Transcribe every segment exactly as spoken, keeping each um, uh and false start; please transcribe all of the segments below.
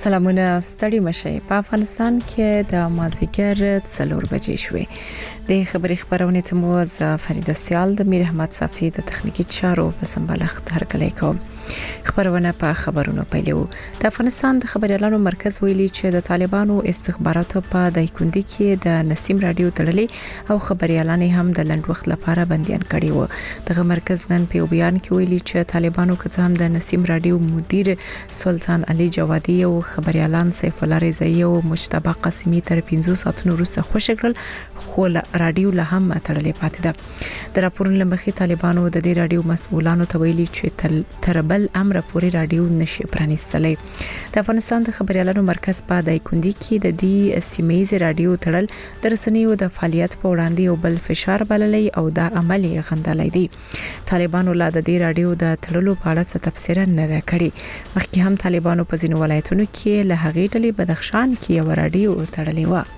سلامونه ستړي مشه په افغانستان کې د مازیګر څلور بجې شوې د خبري خبرونه ته مو ز فرید سیال د میر احمد صافی د تخنیکی چارو په سمبالښت هرکلی کوم خبرونه په خبرونو پیلو د افغانستان د خبريالانو مرکز ویلي چې د طالبانو استخباراتو په دایکندي کې د نسیم رادیو تړلې او خبريالان هم د لند وخت لپاره بنديان کړي وو دغه مرکز نن په بیان کې ویلي چې طالبانو که هم د نسیم رادیو مدیر سلطان علي جوادي او خبريالان سیف الله رضایی او مجتبی قاسمی تر پنځه ساعتونو وروسته خوشګل خو رادیو له هم تړلې پاتې ده د راپورونو لمخې طالبانو د دې رادیو مسؤلانو ته ویلي چې تر بل امر پورې رادیو نشي پرانیستلې د افغانستان د خبريالانو مرکز په دایکندي کې د دې سیمایي رادیو تړل د رسنیو د فعالیت په وړاندې او بل فشار بللې او د عملي غندلې دي طالبانو لا د دې رادیو د تړلو په اړه څه تفسیر نه ده کړې مخکې هم طالبانو په ځینو ولایتونو کې له هغې ډلې بدخشان کې یو رادیو تړلې و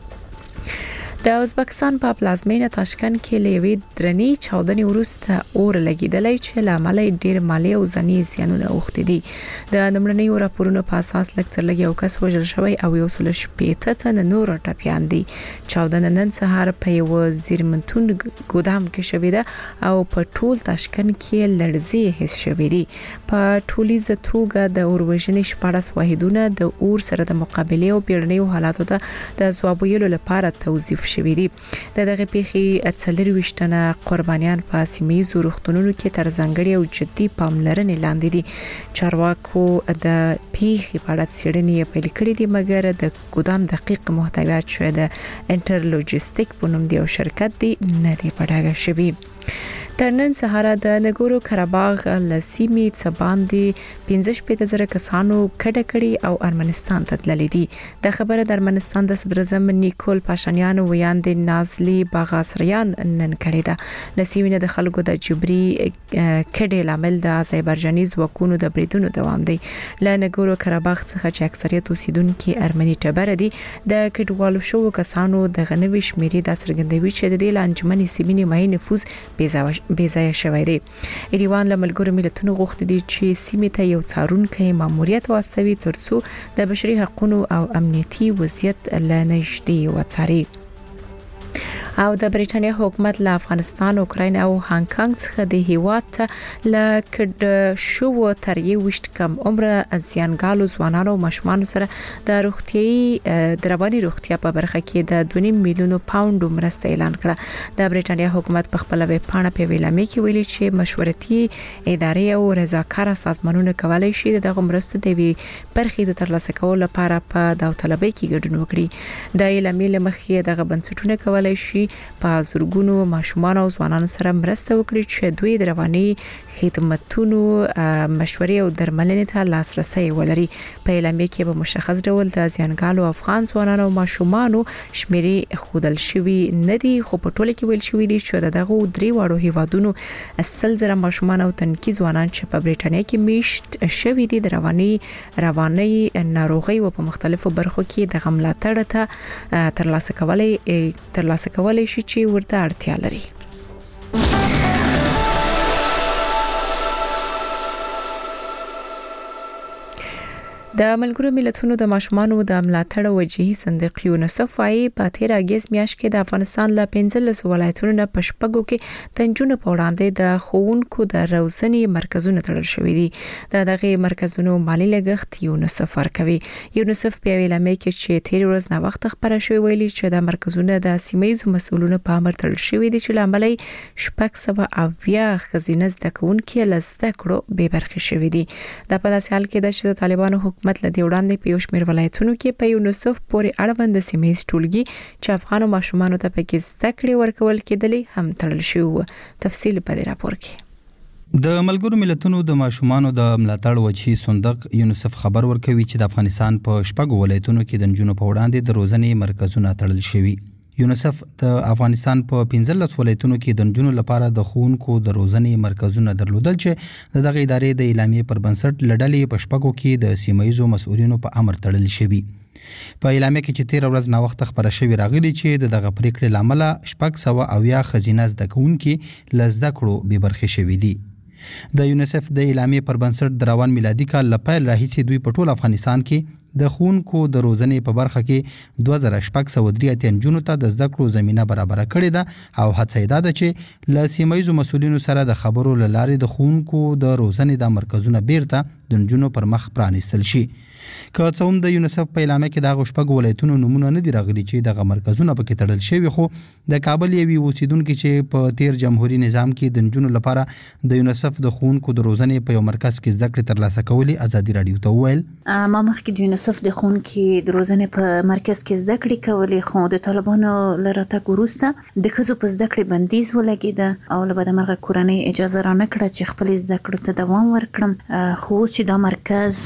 د ازبکستان په پلازمینه تاشکند کې لوي درنی چاودنې ورسته اور لګیدلې چې لامل ډیر مالی او ځنی زیانونه اوختي دي د نمړنۍ راپورونو په اساس لکتر لګي او کس وژل شوی او یو سل شپږ تن نور ټپيان دي چاودنه نن سهار په یو زیرمنتون ګودام کې شوې ده او په ټول تاشکند کې لړزي حس شوې دي په ټولیزه توګه د اوروژنې شپږ واحدونه د اور سره د مقابله او بیړنیو حالاتو ته د ځواب ویلو لپاره توظیف شوې دي د دغه پیښې څلور وشتنه قربانيان په سیمې روغتونونو کې تر ځنګړي او جدي پاملرنې لاندې دي چارواکو د پیښې په اړه څېړنې پیل کړې دي مګر د ګودام دقیق محتویات شوی د انټر لوجستیک په نوم دی او شرکت دی نه دی پټاګه شوی تر نن سهار د نګورو کراباغ لسیمې څباندې پنځه شپږ زره کسانو کډه کړي او ارمنستان ته تللي دي د خبره د ارمنستان د صدر اعظم نیکول پاشانیان ویاند نازلی باغاسریان نن کړي ده لسیمې د خلکو د جبري کډه لامل د آذربایجاني ځواکونو د بریدونو دوام دی ل نګورو کراباغ څخه چې اکثریت اوسیدونکو ارمني ټبر دي د کډوالو شو کسانو د غنوي شمیرې د سرګندوي چې د لانجمنې سیمې مهي نفوذ بیزاوش بیځای شوی دی ایران له ملګرو ملتونو غوښتي دي چې سیمې ته یو څارونکي ماموریت واستوي ترڅو د بشري حقوقو او امنیتي وضعیت لنږدې وڅاري او د بریټانیا حکومت له افغانستان، اوکراین او هانګ کانګ څخه د هیواد له کډ شو تر یو وشت کم عمره ځانګالو ځوانانو او ماشومان سره د روغتيي دروازې روغتیا په برخه کې د دوه میلیون پاوند مرسته اعلان کړه د بریټانیا حکومت په خپل ویب پاڼه په ویلامه کې ویلي چې مشورتي ادارې او رضاکار سازمانونه کولای شي دغه مرسته د وی برخې د ترلاسه کولو لپاره په داوطلبۍ کې ګډون وکړي د اعلامیې لمخې دغه بنسټونه کولای شي په زورګونو ماشومان او ځوانانو سره مرسته وکړي چې دوی د رواني خدماتونو مشورې او درملنې ته لاسرسي ولري په اعلامیه کې به مشخص ډول د ځانګالو افغان ځوانانو او ماشومانو شمیرې خودل شوی نه دي خو په ټوله کې ویل شوی دي چې دغه درې واړو هیوادونو اصل زره ماشومان او تنکي ځوانان چې په بریټانیا کې میشت شوی دي د رواني رواني ناروغي او په مختلفو برخو کې د غملاتړ ته ترلاسه کولای ترلاسه کولای شي چې ورته اړتیا لري د ملګرو ملتونو د ماشومانو د ملاتړ وجهي صندوق یونیسف وايي په تیر اگست میاشت کې د افغانستان له پنځلس ولایتونو نه پشپګو کې تنجونه په وړاندې د خوونکو د روزنې مرکزونه تړل شوې دي د دغه مرکزونو مالی لګښت یونیسف ورکوي یونیسف په ویلامه کې چې تیر ورځ نه وخت خبره شوې ویلي چې د مرکزونه د سیمایي مسؤلونو په امر تړل شوې دي چې لامل شپږ سوه اویا خزینه زده کوونکي لسته کړو به برخه شوې دي د په داسې حال کې د شته طالبانو حکومت لدی وړاندې په یوشمیر ولایتونو کې په یونیسف پورې اړوند سیمې ټولګي چې افغان ماشومانو ته پکې زده کړې ورکول کېدلې هم تړل شوی تفصیل په دې راپور کې د ملګرو ملتونو د ماشومانو د ملاتړ وجهي صندوق یونیسف خبر ورکوي چې د افغانستان په شپږ ولایتونو کې د نجونو په وړاندې د روزنې مرکزونه تړل شوي یونیسف د افغانستان په پنځلس ولایتونو کې د نجونو لپاره د خوونکو د روزنې مرکزونه درلودل چې دغه ادارې د اعلامیې پر بنسټ لړلې په شپږو کې د سیمایي مسؤلینو په امر تړل شوی په اعلامیه کې چې تیر ورځ نا وخت خبره شوې راغلي چې دغه پریکړې لامل شپږ سوه اویا خزینه زده کوونکي لزده کړو به برخه شوي دي د یونیسف د اعلامیې پر بنسټ د روان میلادي کال لپاره راهیسې دوی په ټول افغانستان کې د ښوونکو د روزنې په برخه کې دوه زره شپږ سوه درې اتیا نجونو ته د زده کړو زمينه برابر کړې ده او هڅه یې ده چې له سیمه ییزو مسؤلینو سره د خبرو له لارې د ښوونکو د روزنې د مرکزونه بیرته د نجونو پر مخ پرانیستل شي. که څه هم د یونیسف په اعلامیه کې د شپږ ولایتونو نمونه نه دي راغلي چې دغه مرکزونه پکې تړل شوي، خو د کابل یوې اوسیدونکو چې په تیر جمهوریت نظام کې د نجونو لپاره د یونیسف د ښوونکو د روزنې په یو مرکز کې زده کړې ترلاسه کولې ازادي راډیو ته وویل ما مخکې د یونیسف د ښوونکو د روزنې په مرکز کې زده کړې کولې، خو د طالبانو له راتګ وروسته د ښځو په زده کړې بندیز ولګېده او له بدمرغه کورنۍ اجازه را نه کړه چې خپل زده کړو ته دوام ورکړم. خو چې دا مرکز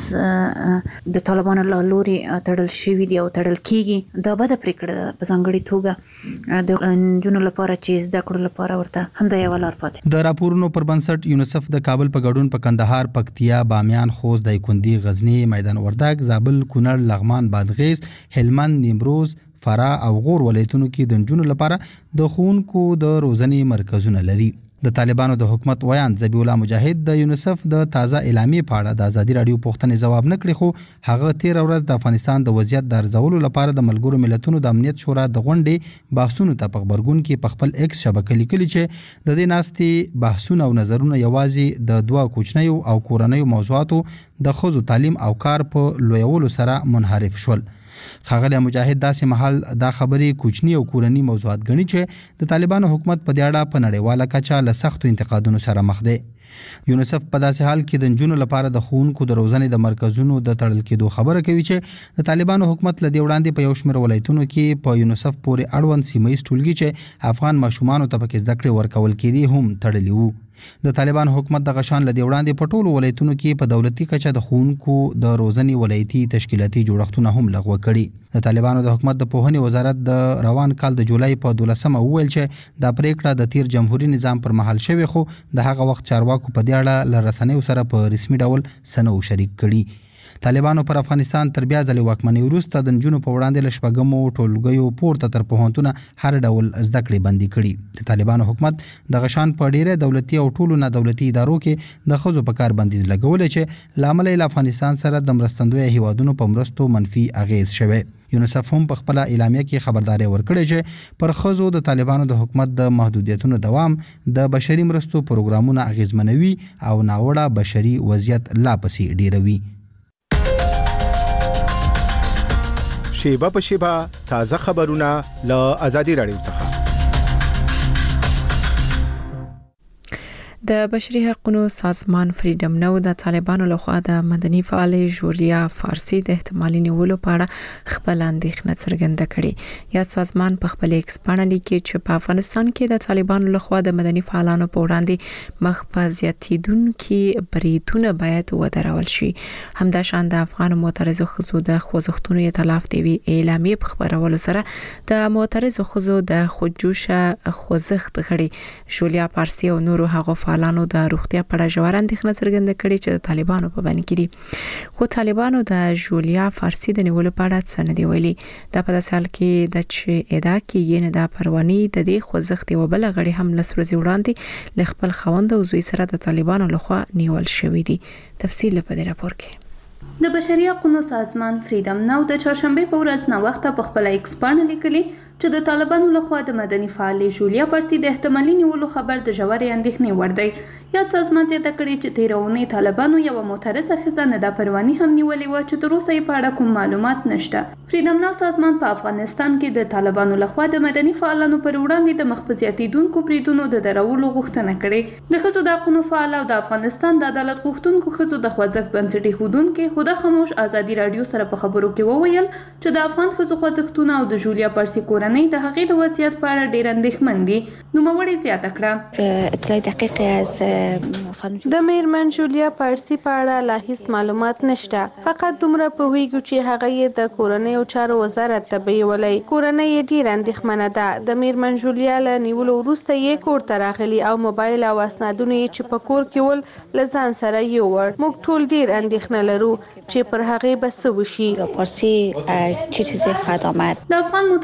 د طالبانو له لوري تړل شوی دی او تړل کیږي، دا بده پریکړه په ځانګړي توګه د نجونو لپاره چې زده کړو لپاره ورته هم د یو لار پاتې. د راپورونو پر بنسټ یونیسف د کابل په ګډون په کندهار، پکتیا، بامیان، خوست، دایکنډي، غزنی، میدان وردګ، زابل، کونړ، لغمان، بادغیس، هلمند، نیمروز، فراه او غور ولایتونو کې د نجونو لپاره د ښوونکو د روزنې مرکزونه لري. د طالبانو د حکومت ویان ذبیح الله مجاهد د یونیسف د تازه اعلامیې په اړه د ازادي راډیو پوښتنې ځواب نه کړي، خو هغه تیر ورځ د افغانستان د وضعیت د ارزولو لپاره د ملګرو ملتونو د امنیت شورا د غونډې بحثونو ته په خبرګون کې په خپل ایکس شبکې لیکلي چې د دې ناستې بحثونه او نظرونه یوازې د دوه کوچنیو او کورنیو موضوعاتو د ښځو تعلیم او کار په لویولو سره منحرف شول. ښاغلی مجاهد داسې مهال دا خبرې کوچنی او کورنی موضوعات ګڼي چې د طالبانو حکومت په دې اړه په نړیواله کچه له سختو انتقادونو سره مخ دی. یونیسف په داسې حال کې د نجونو لپاره د ښوونکو د روزنې د مرکزونو د تړل کېدو خبره کوي چې د طالبانو حکومت له دې وړاندې په یو شمېر ولایتونو کې په یونیسف پورې اړوند سیمه ییز ټولګي چې افغان ماشومانو ته پکې زده کړې ورکول کېدې هم تړلي وو. د طالبان حکومت د غشان لدی وړاندې په ټولو ولایتونو کې په دولتي کچه د ښوونکو د روزنې ولایتي تشکیلاتي جوړښتونه هم لغوه کړي. د طالبانو د حکومت د پوهنې وزارت د روان کال د جولای په دولسمه وویل چې دا پریکړه د تیر جمهوریت نظام پر مهال شوې، خو د هغه وخت چارواکو په دې اړه له رسنیو سره په رسمي ډول څه نه شریک کړي. طالبانو پر افغانستان تر بیا ځلې واکمنۍ وروسته د نجونو په وړاندې له شپږمو ټولګیو پورته تر پوهنتونه هر ډول زده کړې بندي کړي. د طالبانو حکومت د غشان په ډیره دولتي او ټولو نه دولتي ادارو کې د ښځو په کار بندیز لګولی چې له امله له افغانستان سره د مرستندویه هیوادونو په مرستو منفي اغیز شوی. یونیسف هم په خپل اعلامیه کې خبرداري ورکړې چې پر ښځو د طالبانو د حکومت د محدودیتونو دوام د بشري مرستو پروګرامونه اغیزمنوي او ناوړه بشري وضعیت لا پسې ډیروي. شیبه په شیبه تازه خبرونه له ازادي راډیو څخه. د بشري حقوقو سازمان فریډم نو د طالبانو لخوا د مدني فعال جولیا فارسی د احتمالي نیولو په اړه خپل اندېښنه څرګنده کړې. یا سازمان په خپل ایکس باندې لیکي چې په افغانستان کې د طالبانو لخوا د مدني فعالانو په وړاندې مخ په زیاتیدونکو بریدونو باید ودرول شي. همداشان د افغان معترضو ښځو د خوځښتونو ائتلاف دی اعلامیه په خبرولو سره د معترضو ښځو د خودجوشه خوځښت غړي جولیا فارسی او نورو هغو فعالانو د روغتیا په اړه ژور اندېښنه څرګنده کړې چې د طالبانو په باندې کې دي، خو طالبانو د جولیا فارسی د نیولو په اړه څه نه دی ویلي. دا په داسې حال کې د چې ادعا کېږي نه د پرواني د دې خوځښت یو بل غړي هم لس ورځې وړاندې له خپل خاوند او زوی سره د طالبانو لخوا نیول شوی دي. تفصیل په دې راپور کې. د بشري حقوقو سازمان فریډم نو د چهارشنبه په ورځ نو وخت په خپل ایکس باندې لیکلي چې د طالبانو لخوا د مدني فعال جولیا فارسی د احتمالي نیولو خبر د ژورې اندېښنې وړ دی. یا سازمان زیاته کړې چې تیرونې طالبانو یو معترضه ښځه نه د پرواني هم نیولې و چې تر اوسه یې په اړه کوم معلومات نشته. فریډم نو سازمان په افغانستان کې د طالبانو لخوا د مدني فعالانو پر وړاندې د مخ په زیاتیدونکو بریدونو د درولو غوښتنه کړې. د ښځو د حقوقو فعال او د افغانستان د عدالت غوښتونکو ښځو د خوځښت بنسټي ښودونکو هدا خاموش ازادي رادیو سره په خبرو کې وویل چې د افغان ښځو خوځښتونه او د جولیا فارسی کورنۍ د هغې د وضعیت په اړه ډېر اندېښمن دي. نوموړې زیاته کړه اطلاع دقیق از د میرمن جولیا فارسی په اړه لا هیڅ معلومات نشته، فقط دومره پوهیږو چې هغه یې د کورنۍ او چارو وزارت ته بیولای. کورنۍ یې ډېر اندېښمنه ده. د میرمن جولیا له نیولو وروسته یې کور ته راغلی او موبایل او اسنادونه یې چې په کور کې ول له ځان سره یوړ. موږ ټول ډېر اندېښنه لرو چې پر هغې به څه وشي. فارسی چه چیزی خواهد آمد. د افغان معترضو ښځو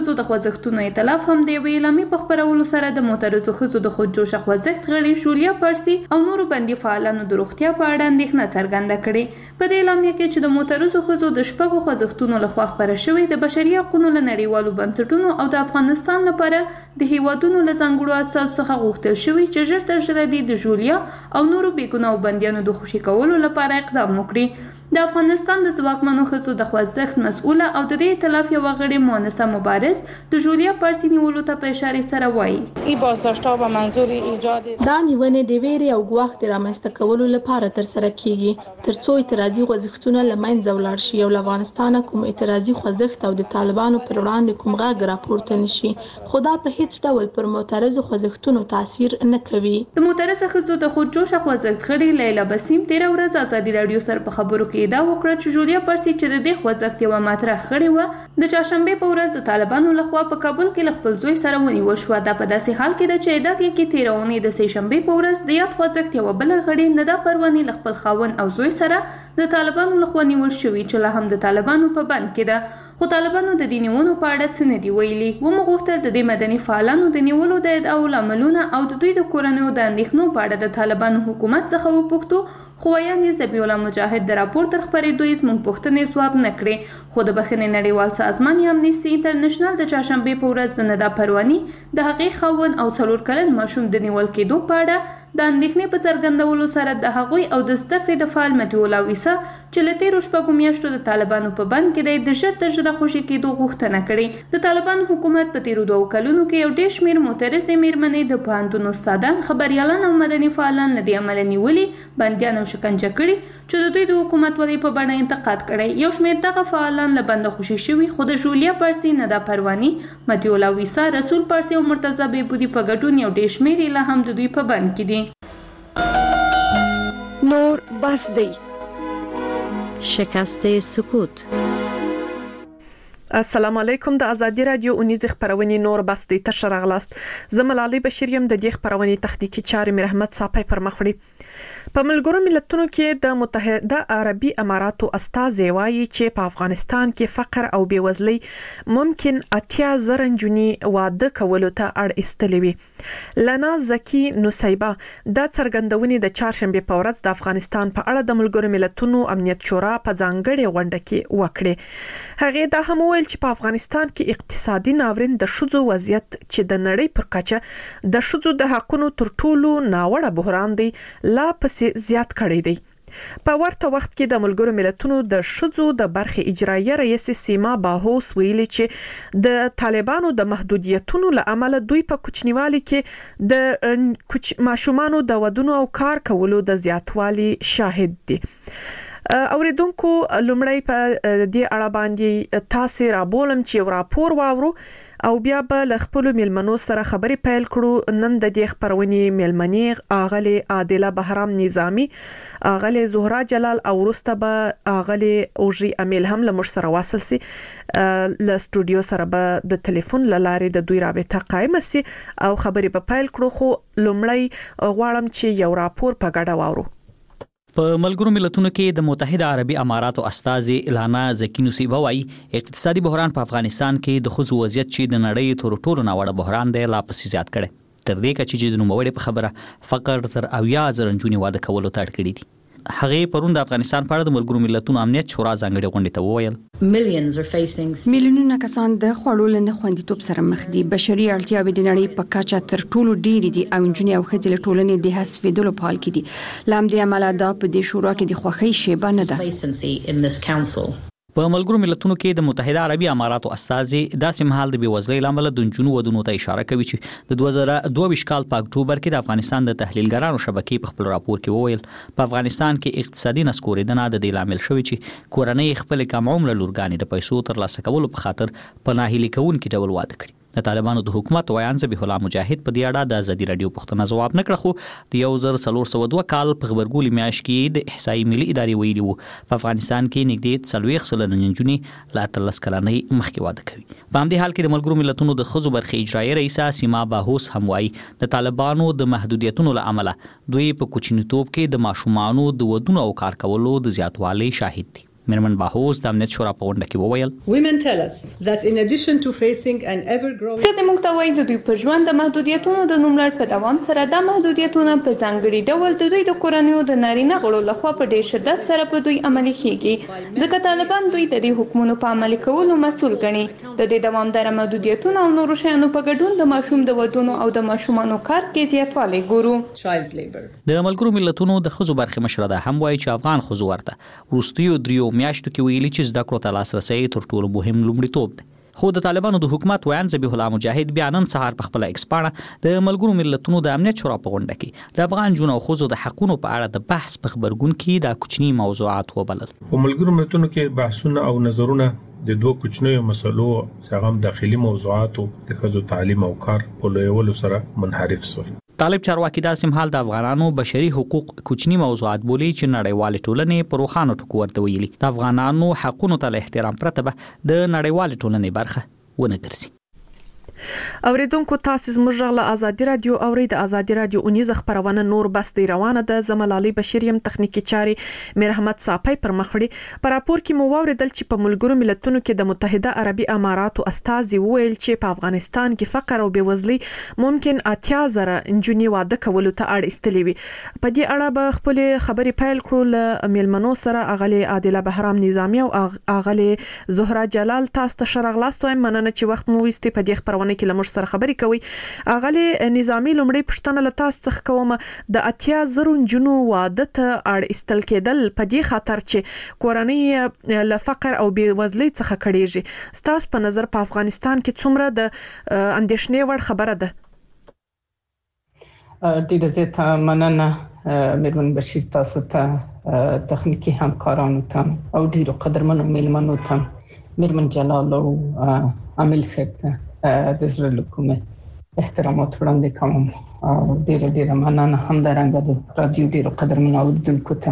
ښځو د خوځښتونو ائتلاف هم د یوې اعلامیې په خپرولو سره د معترضو ښځو د خودجوشه خوځښت غړي جولیا پارسي او نورو بندي فعالانو د روغتیا په اړه اندېښنه څرګنده کړې. په دې اعلامیه کې چې د معترضو ښځو د شپږو خوځښتونو لخوا خپره شوې د بشري حقوقو له نړیوالو بنسټونو او د افغانستان لپاره د هیوادونو له ځانګړو اساسو څخه غوښتل شوي چې ژر تر ژره د جولیا او نورو بېګناهو بندیانو د خوشي کولو لپاره اقدام وکړي. د افغانستان د ځواکمنو ښځو د خوځښت مسؤله او د دې ائتلاف یوه غړې مؤنسه مبارز د جولیا پارسي نیولو ته په اشارې سره وایي این بازداشت‌ها به منظور ایجاد دا نیونې د ویرې او ګواښ د رامنځته کولو لپاره ترسره کیږي ترڅو اعتراضي خوځښتونه له منځه ولاړ شي او له افغانستانه کوم اعتراضي خوځښت او د طالبانو پر وړاندې کوم غږ راپورته نشي، خو دا په هیڅ ډول پر معترضو خوځښتونو تاثیر نه کوي. د معترضه ښځو د خودجوشه خوځښت غړي لیلا بسیم تېره ورځ ازادي راډیو سره په خبرو کې دا وکړه چې جولیا پارسي چې د دې خوځښت یوه مطرح غړې وه د چهارشنبې په ورځ د طالبانو لخوا په کابل کې له خپل زوی سره ونیول شوه. دا په داسې حال کې ده چې ادعا کېږي چې تېره اونۍ د سې شنبې په ورځ د یاد خوځښت یوه بله غړې ندا پرواني له خپل خاوند او زوی سره د طالبانو لخوا نیول شوي چې لا هم د طالبانو په بند کې ده، خو طالبانو د دې نیولو په اړه څه نه دي ویلي. ومو غوښتل د دې مدني فعالانو د نیولو د ادعاو لاملونه او د دوی د کورنیو د اندېښنو په اړه د طالبانو حکومت څخه وپوښتو، خو ویاند ذبیح الله مجاهد د راپور تر خپرېدو یې زموږ پوښتنې ځواب نه کړې. خو د بخښنې نړیوال سازمان یا امنیستي انټرنیشنل د چهارشنبې په ورځ د ندا پرواني د هغې خاوند او څلور کلن ماشوم د نیول کېدو په اړه د اندېښنې په څرګندولو سره د هغوی او د زده کړې د فعال مهدي الله عیسی چې له تېرو شپږو میاشتو د طالبانو په بند کې دی د ژر تر ژره خوشي کېدو غوښتنه کړې. د طالبانو حکومت په تېرو دوو کلونو کې یو ډېر شمېر معترضې مېرمنې د پوهنتون استادان، خبریالان او مدني فعالان له دې امله نیولي، بندیان او شکنجه کړي چې د دوی د حکومتولۍ په بڼه انتقاد کړی. یو شمېر دغه فعالان له بنده خوشي شوي، خو د جولیا پارسي، ندا پرواني، مهدي الله عیسی، رسول پارسي او مرتضی بهبودي په ګډون یو ډېر شمېر یې لا هم د دوی په بند کې دي. نور بس دی. شکست سکوت. السلام علیکم. د ازادي رادیو اونیز خبرونه نور بس دی تر راغلاست. زملالي بشیر يم د دې خبرونه تخنیکی چارې مې رحمت صاحب پر مخ وړي. په ملګرو ملتونو کې د متحده عربي اماراتو استازي وایي چې په افغانستان کې فقر او بیوزلي ممکن اتیا زره جنونی واده کولو ته اړ ایستلې وي. لنا زکی نصیبه د څرګندونې د چهارشنبه په ورځ د افغانستان په اړه د ملګرو ملتونو امنیت شورا په ځانګړي غونډه کې وکړه. هغه دا هم ویل چې په افغانستان کې اقتصادي ناورین د شذو وضعیت چې د نړۍ پر کچه د شذو د حقونو تر ټولو ناوړه بحران دی لا پسې زیات کړی دی. په ورته وخت کې د ملګرو ملتونو د شذو د برخې اجرایي رئیس سیما باهوس ویلي چې د طالبانو د محدودیتونو له امله دوی په کوچنیوالي کې د ماشومانو د ودونو او کار کولو د زیاتوالي شاهد دي. اوریدونکو لومړی په دې اړه باندې تاسو را بولم چې یو راپور واورو او بیا به له خپل ملمنو سره خبرې پیل کړو. نن د دې خبرونې ملمنې اغلی عادله بهرام نظامی، اغلی زهرا جلال او ورسته به اغلی اوجي امیل هم له مش سره واصل سي. له سټوډیو سره به د ټلیفون لارې د دوی رابطه قائم سي او خبرې په پیل کړو. خو لومړی غواړم چې یو راپور په ګډه واورو. په ملګرو ملتونو کې د متحده عربي اماراتو استازي لانا زکی نصیبه وايي اقتصادي بحران په افغانستان کې د خصوصي وضعیت چې د نړۍ تر ټولو ناوړه بحران دی لا پسې زیات کړي. تر دې کچې چې د نوموړي په خبره فقر تر اویا زره جنونی واده کولو ته اړ کړي دي. هغه پرون د افغانستان په اړه د ملګرو ملتونو امنیت شورا ځانګړي غونډې ته وویل میلیونونه کسان د خوړو له خوندیتوب سره مخ دي. بشري اړتیاوې د نړۍ په کچه تر ټولو ډېرې دي او نجونې او ښځې له ټولنې د حذفېدلو په حال کې دي. له همدې امله دا په دې شورا کې د خوښۍ شیبه نه ده. په ملګرو ملتونو کې د متحده عربي اماراتو استازي داسې مهال د بیوزلۍ لامل د نجونو ودونو ته اشاره کوي چې د دوه زره دوه ویشت کال په اکتوبر کې د افغانستان د تحلیلګرانو شبکې په خپل راپور کې وویل په افغانستان کې اقتصادي نسکورېدنه د دې لامل شوی چې کورنۍ خپل کم عمر لورګانې د پیسو ترلاسه کولو په خاطر په ناهیلي کوونکي ډول واده کړي. د طالبانو د حکومت ویان ذبیح الله مجاهد په دې اړه د ازادي رادیو پوښتنه ځواب نه کړ، خو د یو زر څلور سوه دوه کال په خبرګولي میاشت کې د احصایي ملي ادارې ویلي وو په افغانستان کې نږدې څلوېښت سلنه نجونې له اتلس کلنۍ مخکې واده کوي. په همدې حال کې د ملګرو ملتونو د ښځو برخې اجرایي رئیسه سیما باهوس هم وایي د طالبانو د محدودیتونو له امله دوی په کوچنیتوب کې د ماشومانو د ودونو او کار کولو د زیاتوالي شاهد دي. میرمن باهوس د امنیت شورا په غونډه کې وویل Women tell us that in addition to facing an ever growing ښځې موږ ته وایي د دوی په ژوند د محدودیتونو د نوملړ په دوام سره دا محدودیتونه په ځانګړي ډول د دوی د کورنیو د نارینه غړو لخوا په ډېر شدت سره په دوی عملي کیږي ځکه طالبان دوی د دې حکمونو په عملي کولو مسؤل ګڼي د دې دوامداره محدودیتونو او نورو شیانو په ګډون د ماشوم د ودونو او د ماشومانو کار کې زیاتوالی ګورو. د ملګرو ملتونو د ښځو برخې مشره ده هم وایي چې افغان ښځو ورته وروستیو دریو میاشتو کې ویلي چې زده کړو ته لاسرسی تر ټولو مهم لومړیتوب دی. خو د طالبانو د حکومت ویان ذبیح الله مجاهد بیا نن سهار په خپل ایکس پاڼه د ملګرو ملتونو د امنیت شورا په غونډه کې د افغان جنو او ښځو د حقونو په اړه د بحث په خبرګون کې د کوچني موضوعات وبلل. په ملګرو ملتونو کې بحثونه او نظرونه د دوه کوچنیو مسلو څخه داخلي موضوعات د ښځو تعلیم او کار په لویولو سره منحرف شول. طالب چارواکي دا سمحال د افغانانو بشري حقوق کوچني موضوعات بولی چې نړیوال ټولنې په روخانو ټکو ورته ویلي د افغانانو حقونو ته احترام پرته به د نړیوال ټولنې برخه ونه ګرځي. اوریدونکو تاسو زموږ له ازادي رادیو اوري د ازادي رادیو اونیز خبرونه نور بس دی روانه د زملالي بشریم تخنیکی چاري میر احمد صافی پر مخړي پر راپور کې مو وریدل چې په ملګرو ملتونو کې د متحده عربي اماراتو استازي ویل چې په افغانستان کې فقر او بیوزلي ممکن اتیا زره انجونی واده کولو ته اړ استلی وي. په دې اړه به خپل خبري پیل کړو ل میلمنو سره اغلی عادله بهرام نظامی او اغلی زهرا جلال. تاسو ته شرغلاستو مننه چې وخت مو وستي په دې خبرونه کې لمر سره خبري کوي. اغلی نظامی لومړی پښتنه له تاسو څخه کوم د اتیا زرو جنو واده ته اړ استل کېدل په دې خاطر چې کورنۍ له فقر او بیوزلۍ څخه کړيږي. تاسو په نظر په افغانستان کې څومره د اندېښنې وړ خبره ده؟ ډیره زیاته مننه میرمن بشیر، تاسو ته تخنیکی همکارانو ته او ډیرو قدرمنو میلمنو ته میرمن جلال او عامل صاحب ته د زړه له کومه احترامات وړاندې کوم او ډیره ډیره مننه هم درنګ د رادیو ډیرو قدرمنو اوریدونکو ته.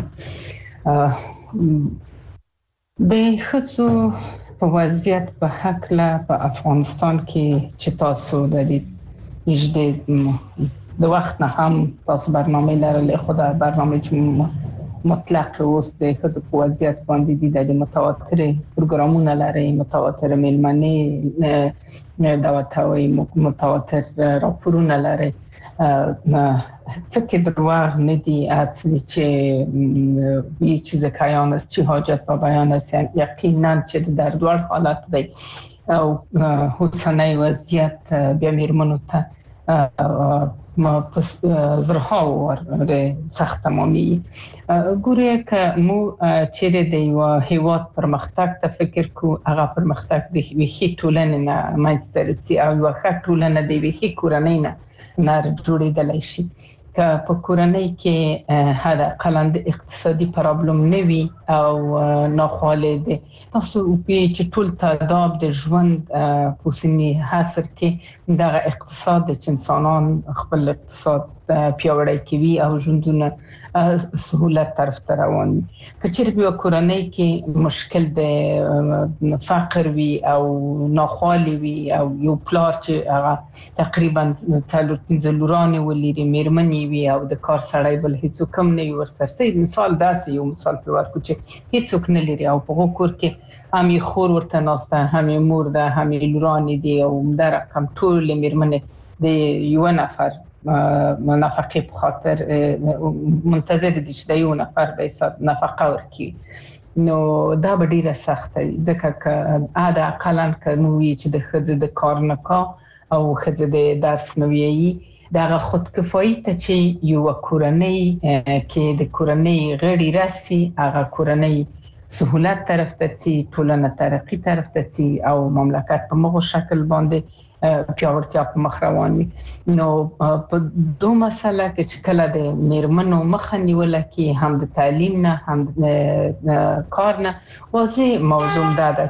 د ښځو په وضعیت په هکله په افغانستان کې چې تاسو د دې نږدې د وخت نه هم تاسو برنامه لرلې، خو دا برنامه چې مطلق اوس د ښځو په وضعیت باندې دي د متواتر پروګرامونه لري، متواتر میلمنې دعوتوي، متواتر راپورونه لري. څه دروغ نه دي چې یه چیز کیان است چی حاجت با بیان است. یقینا چې در دوار حالت دی او حسنه وضعیت بیا میرمنو ته ما پس زرها ور سخت تمامی گوره که مو چیره دی و هیواد پرمختک تا فکر کو اغا پرمختک دی ویخی طولن نه منتظرتی او وخی طولن دی ویخی کورنی نه نر جوڑی دلیشی که په کورنۍ کې هدا قلند اقتصادي پرابلم نوي او ناخوالد تاسو په چې ټول تعداد د ژوند په سني حاصل کې دغه اقتصاد د انسانان خپل اقتصاد پیاوړی کوي او ژوندونه سهولت طرف ته روان وي. کچېر په کورنۍ کې مشکل د فقر وي او ناخوالي وي او یو پلار چې هغه تقریبا څلور پنځه لورانې ولري، میرمنې وي او د کار سړی بل هیڅ کم نه وي ورسره. مثال داسې یو مثال په ورکو چې هیڅ نه لري او په کور کې هم یې خور ورته ناسته، هم یې مور ده، هم یې لورانې دي او د رقم ټول میرمنې د یو نفر نفقه په خاطر منتظر دي چې د یو نفر به حساب نفقه ورکړي. نو دا به ډیره سخته وي ځکه که ادا اقلا کوي چې د ښځې د کار نه کا او ښځې د درس نه ویي دغه خودکفایي ته چې یو کورنۍ کې د کورنۍ غړي راسي هغه کورنۍ سهولت طرف ته ځي، ټولنه ترقی طرف ته ځي او مملکت په مغو شکل باندې پیاوړتیا په مخ روان وي. نو په دوه مسله کې چې کله د میرمنو مخه نیول کې هم د تعلیم نه هم د کار نه واضح موضوع دا ده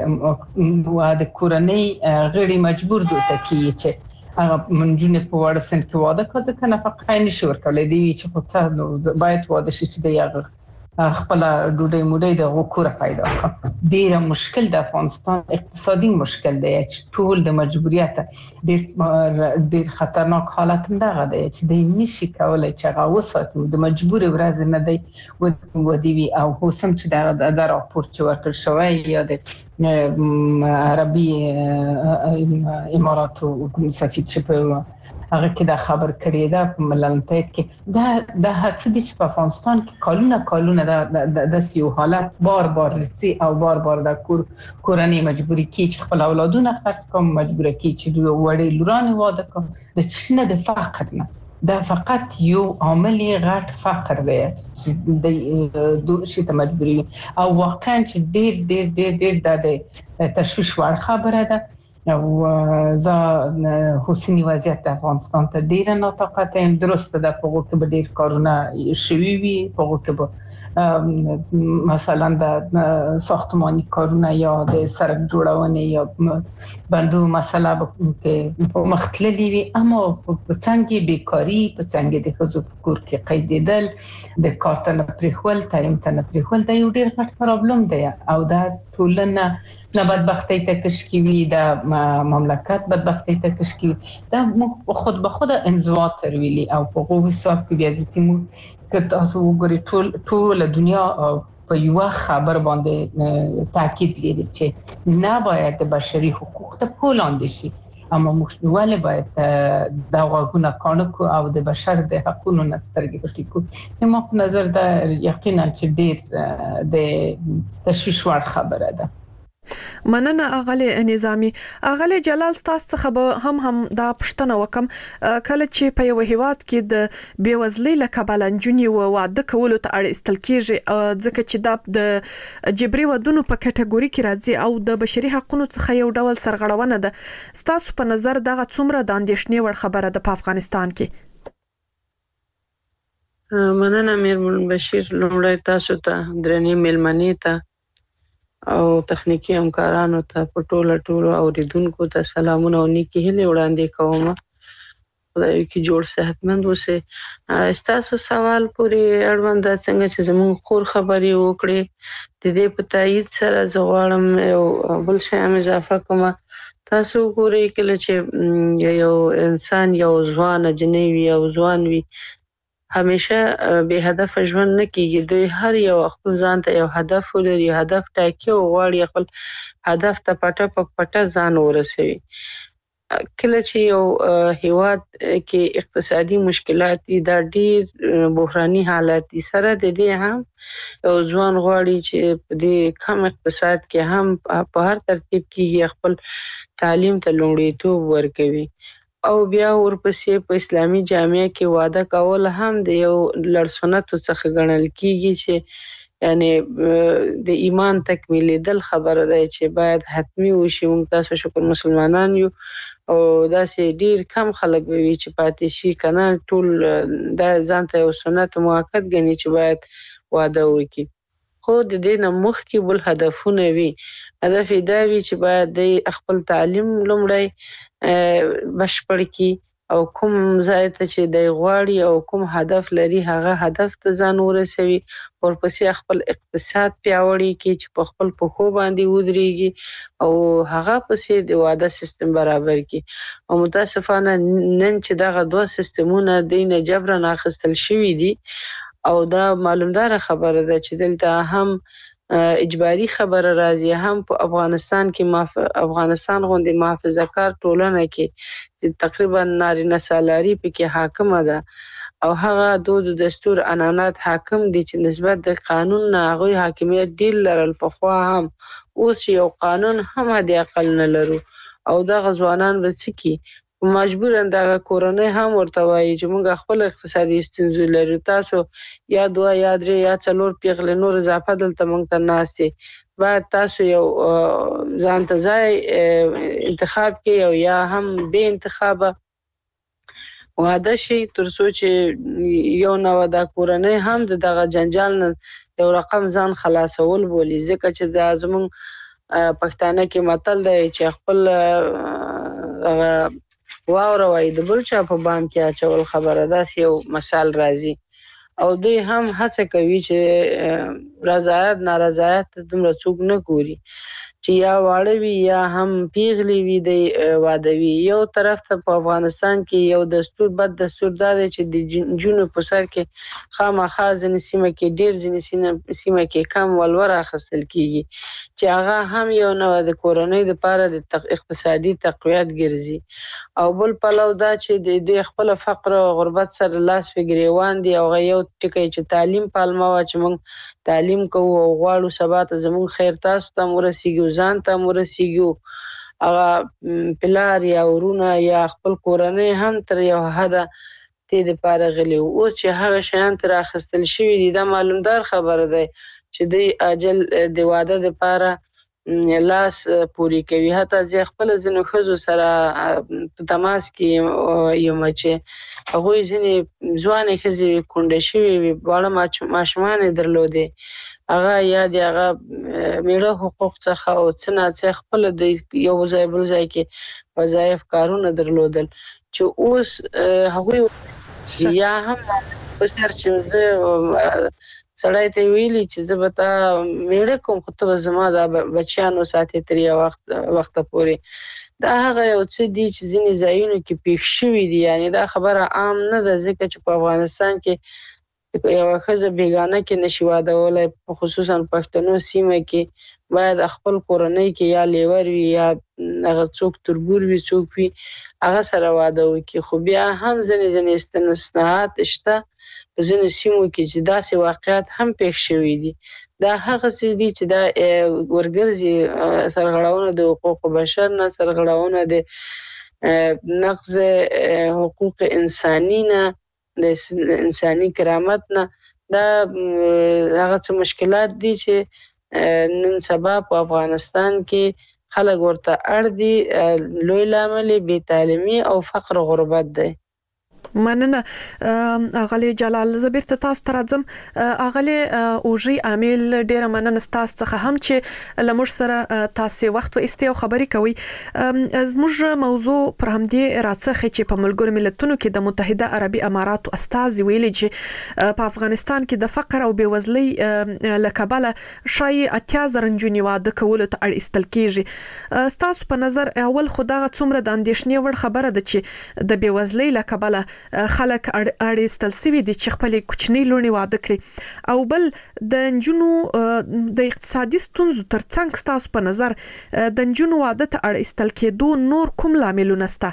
چې د کورنۍ غړي مجبور دي چې چې هغه منجونه په وړ سن کې واده کوي کنه فقط نشي ورکولای دی چې په څه باید واده شي چې د یغ خپل ډوډۍ موډۍ د غوکوره پیدا کړ. ډیر مشکل د افغانستان اقتصادي مشکل دی چې ټول د مجبوریت ډیر ډیر خطرناک حالت دغه دی چې د نشي کولای چې هغه وساتي د مجبور ورځ نه دی ودی او هوسم چې دا د راپور چې ورکړ شوی یا د عربي اماراتو سفیر چې په هغه کې دا خبر کړی دا په ملل متحد کې دا د هڅې د په افغانستان کې کلونه کلونه د د سیو حالت بار بار رسي او بار بار د کور کورنۍ مجبوری کی چې خپل اولادونه خرڅ کوم مجبوره کی چې وړي لورانه واده کوم د چنه د فقر نه دا فقط یو عامل غټ فقر دی چې د دوه شي ته مجبوری او واقعا چې ډیر ډیر ډیر ډیر د تشویش وړ خبره ده او زه حسینی وضعیت د افغانستان ته ډیر ناطاقت هم درسته د پغو کې به ډیر کارونه شوي وي پغو کې به مثلا د ساختماني کارونه یا د سړک جوړونه یا بندو مسله به مختلفي وي اما په څنګه بیکاری په څنګه د خزو کور کې قیدیدل د کارتن پرخول تعلیم ته پرخول دا یو ډیر غټ پرابلم دی او دا ټولنه نه بدبختی ته کشکوي د مملکت بدبختی ته کشکوي دا خود به خود انزوا ترویلی او په غو حساب کې بیا ځتیمو که تاسو وګورئ ټول ټول دنیا په یو خبر باندې تاکید لري چې نه باید د بشري حقوق ته پولاند شي اما مشنواله باید د غوونه کانکو او د بشر د حقوقو نسترګې پټې کو نو په نظر دا یقینا چې ډیر د تشویش وړ خبره ده. مننه اغلی نظامی. اغلی جلال تاسو څخه به هم هم دا پښتنه وکم کله چې په یو هیواد کې د بیوزلۍ لکبل انجونی و واده کولو ته اړ استل کیږي ځکه چې دا د جبري ودونو په کټګوري کې راځي او د بشري حقوقو څخه یو ډول سرغړونه ده. تاسو په نظر دغه څومره د اندېښنې وړ خبره ده په افغانستان کې؟ مننه میرمن بشیر. لومړی تاسو ته درنې ملمنې ته او تخنیکی همکارانو ته په ټوله ټولو اوریدونکو ته سلامونه او نیکی هیلې وړاندې کوم. خدای کې جوړ صحتمند اوسئ. تاسو سوال پورې اړوند څنګه چې زموږ خور خبري وکړي د دې په تایید سره زه غواړم یو بل شی هم اضافه کوم. تاسو ګورئ کله چې یو انسان یو ځوان جنۍ وي او ځوان وي همیشه به هدف ژوند نه کیږي. دوی هر یو خپل ځان ته یو هدف ولري هدف ټاکي او غواړي خپل هدف ته پټه په پټه ځان ورسوي. کله چې یو هیواد کې اقتصادي مشکلات دي دا ډیر بحراني حالات دي سره د دې هم یو ځوان غواړي چې په دې کم اقتصاد کې هم په هر ترتیب کې خپل تعلیم ته لومړیتوب ورکوي او بیا ورپسې په اسلامي جامعه کې واده کول هم د یو لړسنتو څخه ګڼل کیږي چې یعنی د ایمان تکمیلیدل خبره ده چې باید حتمی وشي. موږ تاسو شکر مسلمانان یو او داسې ډیر کم خلک وي چې پاتې شي کنه ټول د ځان ته یو سنت موقت غني چې باید واده وکړي. خو د دې نه مخکې بل هدفونه وي. هدف دا وي چې باید د خپل تعلیم لومړی بشپړ کی او کوم ځای ته چې د غواړي او کوم هدف لري هغه هدف ته ځان ورسوي ورپسې خپل اقتصاد پیاوړی کی چې په خپل پخو باندې ودرېږي او هغه پسې د واده سیستم برابر کی. او متاسفانه نن چې دغه دوه سیستمونه دینه جبرن اخیستل شوی دي او دا معلومدار خبره ده چې دلته هم اجباري خبره راځي هم په افغانستان کې ماف... افغانستان غوندي محافظه کار ټولنه کې تقریبا نارینه سالاري پکې حاکمه ده او هغه دود دستور انانات حاکم دي چې نسبت د قانون نه هغه حاکمیت ډیر لرل په خوا هم اوس یو قانون هم د اقل نه لرو او دا غزوانان وڅکی مجبورن دا کورونه هم ورته وایي چې موږ خپل اقتصادي ستونزې لرو. تاسو یا دوه یا درې یا څلور پیغلې نور اضافه دلته موږ ته ناشته باید تاسو یو ځان ته ځای انتخاب کې او یا هم به انتخاب واده شي تر څو چې یو نو دا کورونه هم دغه جنجال نه یو رقم ځان خلاصول بولی. ځکه چې د ازمن پښتانه کې متل دی چې خپل واوره وای د بل چا په بام کې اچول خبره ده یو مثال راځي او دوی هم هڅه کوي چې رضایت نارضایت دومره څوک نه ګوري چې یا واړه وي یا هم پیغلي وي د واده وي. یو طرف ته په افغانستان کې یو دستور بد دستور دا دی چې د جنونو په سر کې خامخا ځینې سیمه کې ډیر ځینې سیمه کې کم ولور اخیستل کیږي چې هغه هم یو نوع د کورنۍ لپاره د اقتصادي تقویت ګرځي. او بل پلو دا چې د خپل فقر او غربت سره لاس فګریوان دي او یو ټکی چې تعلیم پالما وا چې موږ تعلیم کوو او غواړو سبا ته زموږ خیر تاسو ته ورسیږي ځان ته ورسیږي هغه پلار یا ورونه یا خپل کورنۍ هم تر یو حد ته د پاره غلي او چې هغه شیان تر اخستل شوی دي دا معلومدار خبره ده چې د اجل د واده د پاره لاس پوری کوي. حتی ځکه خپل ځنو خزو سره په تماس کې یو مچه هغه ځنې ځوانې خزي کونډه شوی باړه ماشومان درلودي هغه یا د هغه میړه حقوق څخه او څنګه چې خپل د یو ځای بل ځای کې وظایف کارونه درلودل چې اوس هغه یا هم په سر چې سړی ته ویلي چې زه به تا میړه کوم خو ته زما د بچیانو ساتي تر یو وخت وخت پورې دا هغه یو څه دي چې ځینې ځایونو کې پیښ شوي دي. یعنی دا خبره عام نه ده ځکه چې په افغانستان کې یو ښځه بیګانه کې نشي وادهولی په خصوصا پښتنو سیمه کې باید خپل کورنۍ کې یا لیور وي یا هغه څوک تربور وي څوک وي هغه سره واده وکړي. خو بیا هم ځینې ځینې استثناءات شته په ځینو سیمو کې چې داسې واقعیت هم پیښ شوي دي. دا هغه څه دي چې دا ورګرځي سرغړونه د حقوق بشر نه سرغړونه د نقض حقوق انساني نه د انساني کرامت نه دا هغه څه مشکلات دي چې نن سبا په افغانستان کې خلک ورته اړ دي. لوی لامل بې تعلیمي او فقر غربت دی. مننه اغلی جلال زبیر ته تاسو ترځم اغلی اوجي عامل ډیره مننه تاسو څخه هم چې لمر سره تاسو وخت او استیو خبري کوي. زموږ موضوع پر همدې راڅخه چې په ملګرو ملتونو کې د متحده عربي اماراتو استاذ ویلي چې په افغانستان کې د فقر او بیوزلۍ لکبله شای اتیا زرنجونی واده کول ته اړ استل کیږي. تاسو په نظر اول خدای څومره د اندیشنې وړ خبره ده چې د بیوزلۍ لکبله خلک اړ استل سوي دي چې خپل کوچنی لونی واده کړي او بل د نجونو د اقتصادي ستونزو ترڅنګ تاسو په نظر د نجونو واده ته اړ استل کېدو نور کوم لاملونه شته؟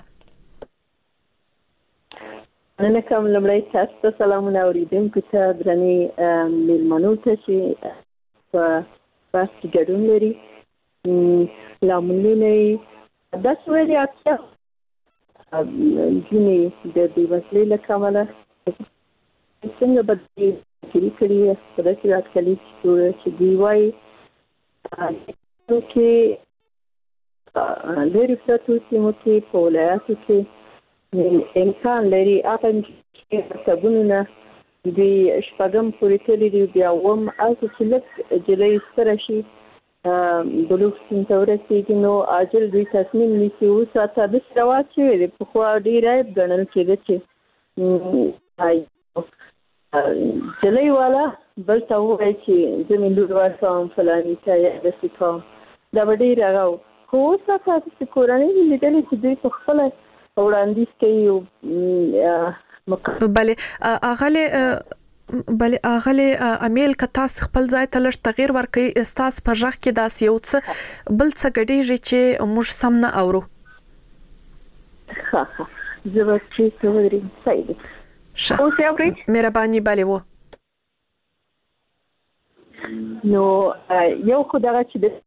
نن کوم لمړی تاسو ته سلامونه اوریدونکو ته درنې میلمنو ته چې په بس کې ګډون لري لاملونه دا څه دی اته جنې د بیوزلۍ له کماله څنګه بدلې کړي کړي په داسې راځي چې دی وایي چې لري فتو سیمو کې په ولایاتو کې امکان لري هغه چې تبونه د شپږم پورې تللی دی بیا وم اساس چې لږ جلې سره شي بلوغ سن تورسیږي نو اجل دوی تصمیم نیسي او ساته د سروات چې په خو ډیره غنل کېده چې آی جلې والا بل ته وایي چې زمين لور ورسوم فلاني ته د سکو دا ډیر راو خو ساته د کورنۍ لیدل چې دوی په خپل وړاندیز کوي. بله اغله بل اغلی امیل ک تاسو خپل ځای ته لږ تغییر ورکړئ استاد په ځخ کې داس یو څه بل څه غډیږي چې موږ سم نه اورو. ها ها زه به چې څه ورې سایده او څه اوري مهرباني بله وو نو یو خدای چې د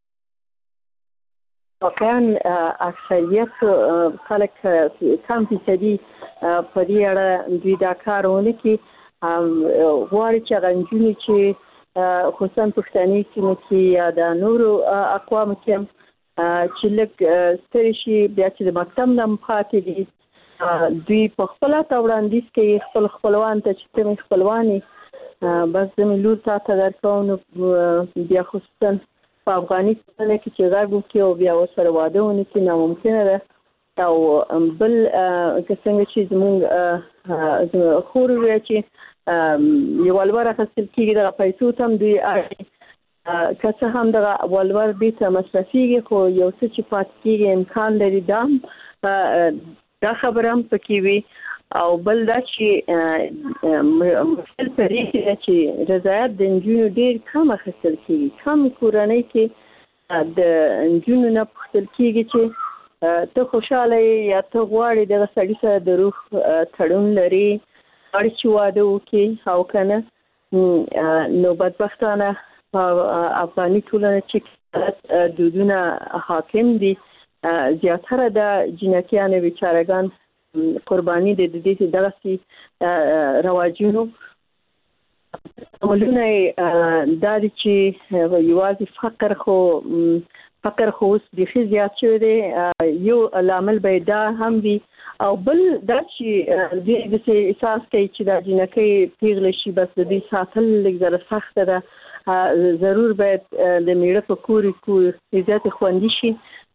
واقعا اکثریت خلک کم فیصدي په دې اړه دوی دا کارونه کوي غواړي چې غنجونی چې خصوصا پښتني کې یا د نورو اقوام کې چې لږ ستړي شي بیا چې د مکتب نه مخاطب دي دوی په خپل تاوړاندیز کې خپل خپلوان ته چې تم خپلواني بس زموږ لور ته درکاو بیا خصوصا په افغانستان کې چې غږ وکړي او بیا وسره واده ونه کړي ناممکنه ده او بل که څنګه چې زموږ خور وی چې یو ولور خپل کېږي د پیسو تم دوی اړ که څه هم د ولور بیت مصرفيږي خو یو څه چې پات کېږي امکان لري دام دا خبره هم پکې وي او بل دا چې مشکل پرې کې چې رضایت د نجونو ډېر کم اخیستل کېږي کم کورنۍ کې د نجونو نه پوښتل کېږي چې ته خوشاله یا ته غواړې دغه سړي سره د روح تړون لري غواړې چې واده وکړي او کنه نو بدبختانه په افغاني ټولنه چې دودونه حاکم دي زیاتره د جنکیانو بیچارهګان قرباني دي د دې دغه رواجونو عملونه دا دي چې یوازې فقر خو فقر خو اوس بيخي زیات شوی دی یو لامل به دا هم وي او بل دا چې د دې احساس کوي چې د جنکۍ پیغله شي بس د دې ساتل لږ زره سخت ده ضرور باید د میړه په کور کې عزت خوندي شي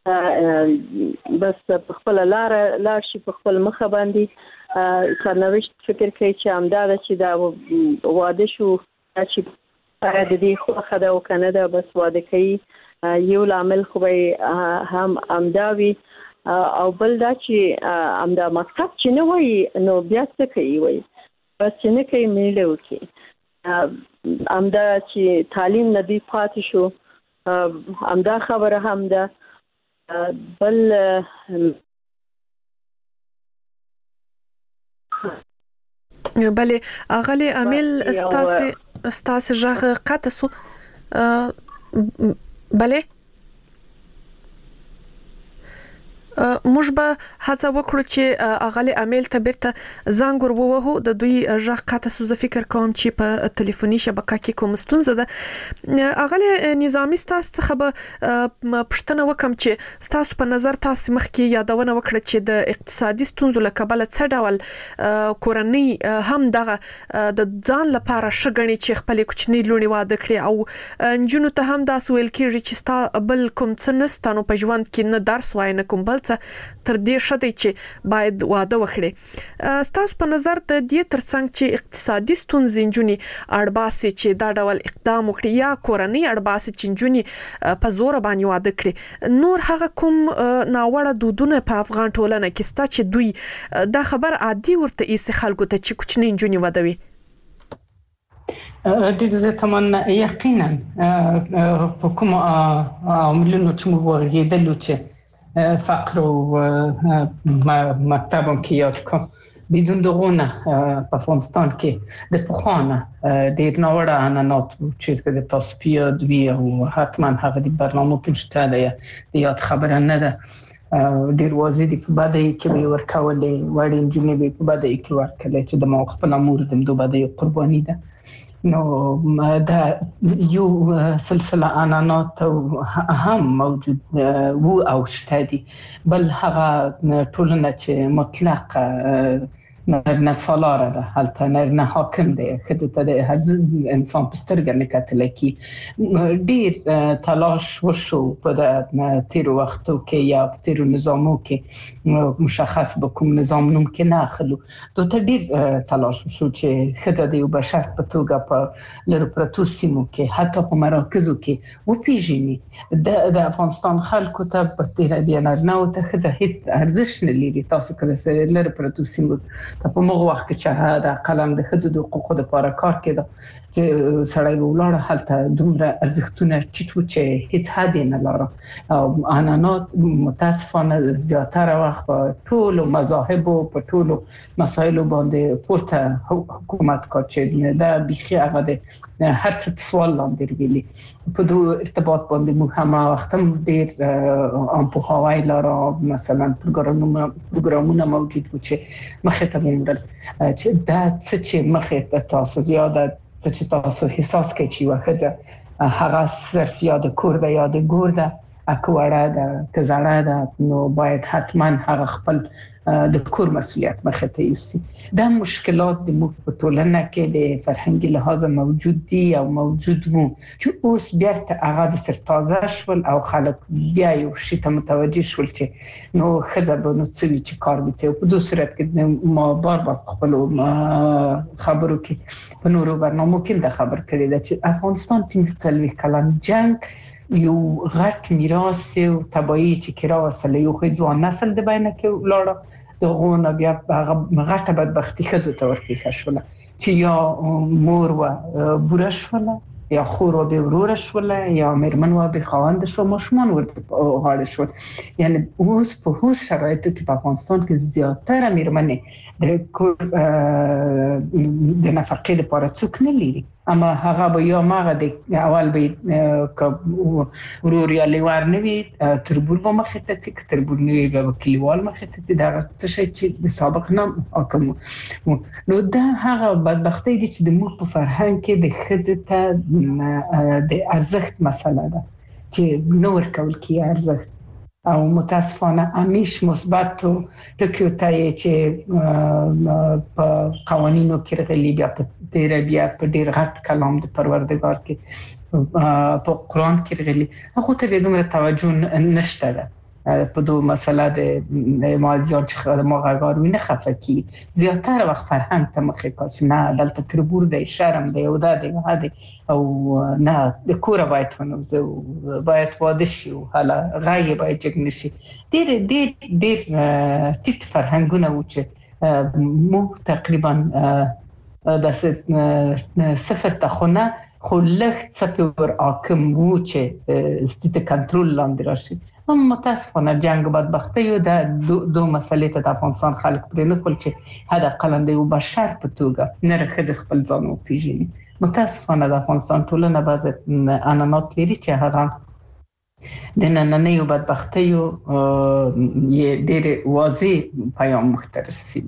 بس په خپل لار لار شي په خپل مخه باندې سرنوشت فکر کوي چې امداد چې دا واده شو چې د دې خو خدا او کنه دا بس واده کوي یو لامل خو به هم امداوي او بل دا چې امدا مکتب چې نه وای نو بیا څه کوي وای بس چې نه کوي میله وکي امدا چې تعلیم ندی پاتې شو امدا خبره هم ده بل بله اغلی امیل استاسی استاسی ژغ قطع سو بله موږ به هڅه وکړو چې اغلی امیل ته بیرته زنګ ور ووهو د دوی ژغ قطع سو. زه فکر کوم چې په ټلیفوني شبکه کې کوم ستونزه ده. اغلی نظامی تاسو څخه به پښتنه وکم چې تاسو په نظر تاسو مخکې یادونه وکړه چې د اقتصادي ستونزو له کبله څه ډول کورنۍ هم دغه د ځان لپاره شګنی چې خپل کوچنی لونی واده کړي او نجونو ته هم دا سویل کیږي چې ستا بل کوم څه نستانو په ژوند کې نه درس وای نه کوم بل تر دې شته چې باید واده وکړي. تاسو په نظر د دې ترڅنګ چې اقتصادي ستونزې جنونی اړباسي چې دا ډول اقدام وکړي یا کورنۍ اړباسي چې جنونی په زور باندې واده کړي نور هغه کوم ناوړه دودونه په افغان ټولنه کې ستا چې دوی دا خبر عادي ورته ایسي خلکو ته چې کوچنی جنونی ودوي د دې تمنا یقینا په کوم عاملونو چې موږ ورګېدلو چې فقر و مکتبم که یاد کن بدون دغونه په افغانستان کې د پخوانه ډېر ناوړه عنعنات چې د تصفیه دوی او حتما هغه د برنامه کې شته د یاد خبره نه ده ډېر واضح دي په بدی کې به ورکولې وړي نجونې به په بدی کې ورکولې چې د ما خپل امور د دوه بدی قرباني ده نو دا یو سلسله عنعنات هم موجود وو او شته دي بل هغه ټولنه چې مطلق نرنه سالاره ده هلته نرنه حاکم دی خدای ته د هر انسان پسترګر نه کتل کی ډیر تلاش وشو په د تیر وختو کې یا په تیر نظامو کې مشخص به کوم نظام نوم کې نه اخلو دوی ډیر تلاش وشو چې خدای د بشر په توګه په لر پرتو سیمو کې حتی په مراکزو کې و پیژني د افغانستان خلکو ته په تیر دی نرنه او ته خدای هیڅ ارزښت نه لري تاسو کله سره لر پرتو سیمو په موږ وخت کې چې دا قلم د خځو د حقوقو لپاره کار کړي چې سړی ولاړ هلته دومره ارزښتونه ټیټ و چې هیڅ حد نه لاره او عنعنات متاسفانه زیاتره وخت په ټولو مذاهب او په ټولو مسایلو باندې پورته حکومت کار چې دا بيخي هغه د هر څه سوال لاندې ویلي په دوه ارتباط باندې موږ هم وخت هم ډېر ام په هواي لاره مثلا پروګرامونه پروګرامونه موجود و چې مخه ته ومندل چې دا څه چې مخه ته تاسو یاد چې تاسو احساس کوي چې واخده هغه صرف یا د کور ده یا د ګور ده اکوړه د کزړه د نو باید حتما هغه خپل د کور مسولیت مخه ته یوسي. دا مشکلات د موږ په ټولنه کې د فرهنګي لحاظ موجود دي او موجود وو چې اوس بیا هغه د سرتازه شول او خلک بیا یو شي ته متوجه شول چې نو خزه به نو څه چې کار وکړي. په دوه صورت کې ما بار بار خپل خبرو کې په نورو برنامو کې د خبر کړی دا چې افغانستان پنځه څلوېښت کلن جنگ یو غټ میراث او تبعی چې کړه وسله یو خو ځوان نسل د بینه کې ولاړه دغه بیا غټه بدبختی خزو ته ورکې شوله چې یا مور و بوره شوله یا خور و به ورور شوله یا مرمن و به خواند شو ماشومان ورته غاړه شول. یعنی اوس په هوس شرایطو کې په افغانستان کې زیاتره مرمنې د کور د نفقې لپاره څوک نه لري، اما هغه به یا ماغه د اول به ورور یا لیوار نه وي تربور به مخه ته چې تربور نه وي به کلیوال مخه ته چې دا څه شي چې د سابق نه حکم. نو دا هغه بدبختی دي چې د موږ په فرهنګ کې د خزه ته د ارزښت مسله ده چې نو ورکول کی ارزښت او متاسفانه امیش مثبت ټکیو ته چې په قوانینو کې راغلي بیا په ډیر بیا په ډیر غټ کلام د پروردگار کې په قرآن کې راغلي هغه ته به دومره توجه نشته ده په دوه مسله د مازیار چې ما غاګار وینه خفکی زیاتره وخت فرهنګ ته مخې کوي نه دلته تربور دی شرم دی او دا دی هدا او نه د کور باید ونوزه باید واده شي او حالا غایې باید جګ نشي. ډېر ډېر ډېر ټیټ فرهنګونه و چې موږ تقریبا د صفر ته خونه خو لږ څه پر حاکم و چې ستې کنټرول لاندې راشي. هم متاسفانه جنگ بدبختی یو د دوه مسلې ته د افغانستان خلک پرې نه کول چې هدا قلند یو بشر په توګه نه رخص خپل ځان او پیژني. متاسفانه د افغانستان ټولنه بعض انانات لري چې هغه د نننۍ یو بدبختی یو یې ډېر واضح پیام مخترسي.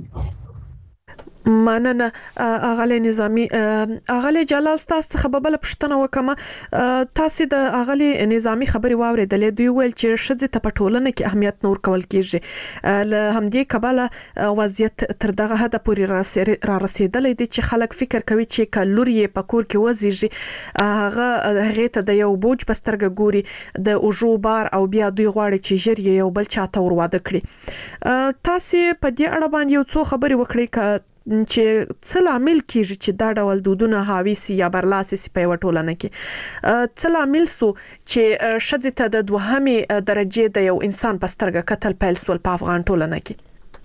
مننه اغلی نظامی. اغلی جلال تاسو څخه به بل پښتنه وکم تاسو د اغلی نظامی خبري واوریدلې دوی ویل چې شذ ته پټولنه کې اهمیت نور کول کیږي له همدې کباله وضعیت تر دغه حد پورې را رسیدلې دي چې خلک فکر کوي چې کلوري په کور کې وزيږي هغه هغه ته د یو بوج بسترګ ګوري د اوجو بار او بیا دوی غواړي چې جری یو بل چاته ور واده کړي. تاسو په دې اړه باندې یو څو خبري وکړئ ک چې څه لامل کیږي چې دا ډول دودونه حاوی سي یا برلاسي سي په وټولنه کې څه لامل سو چې شذ ته د دوهمه درجه د یو انسان پسترګه قتل پیل سول په افغان ټولنه کې.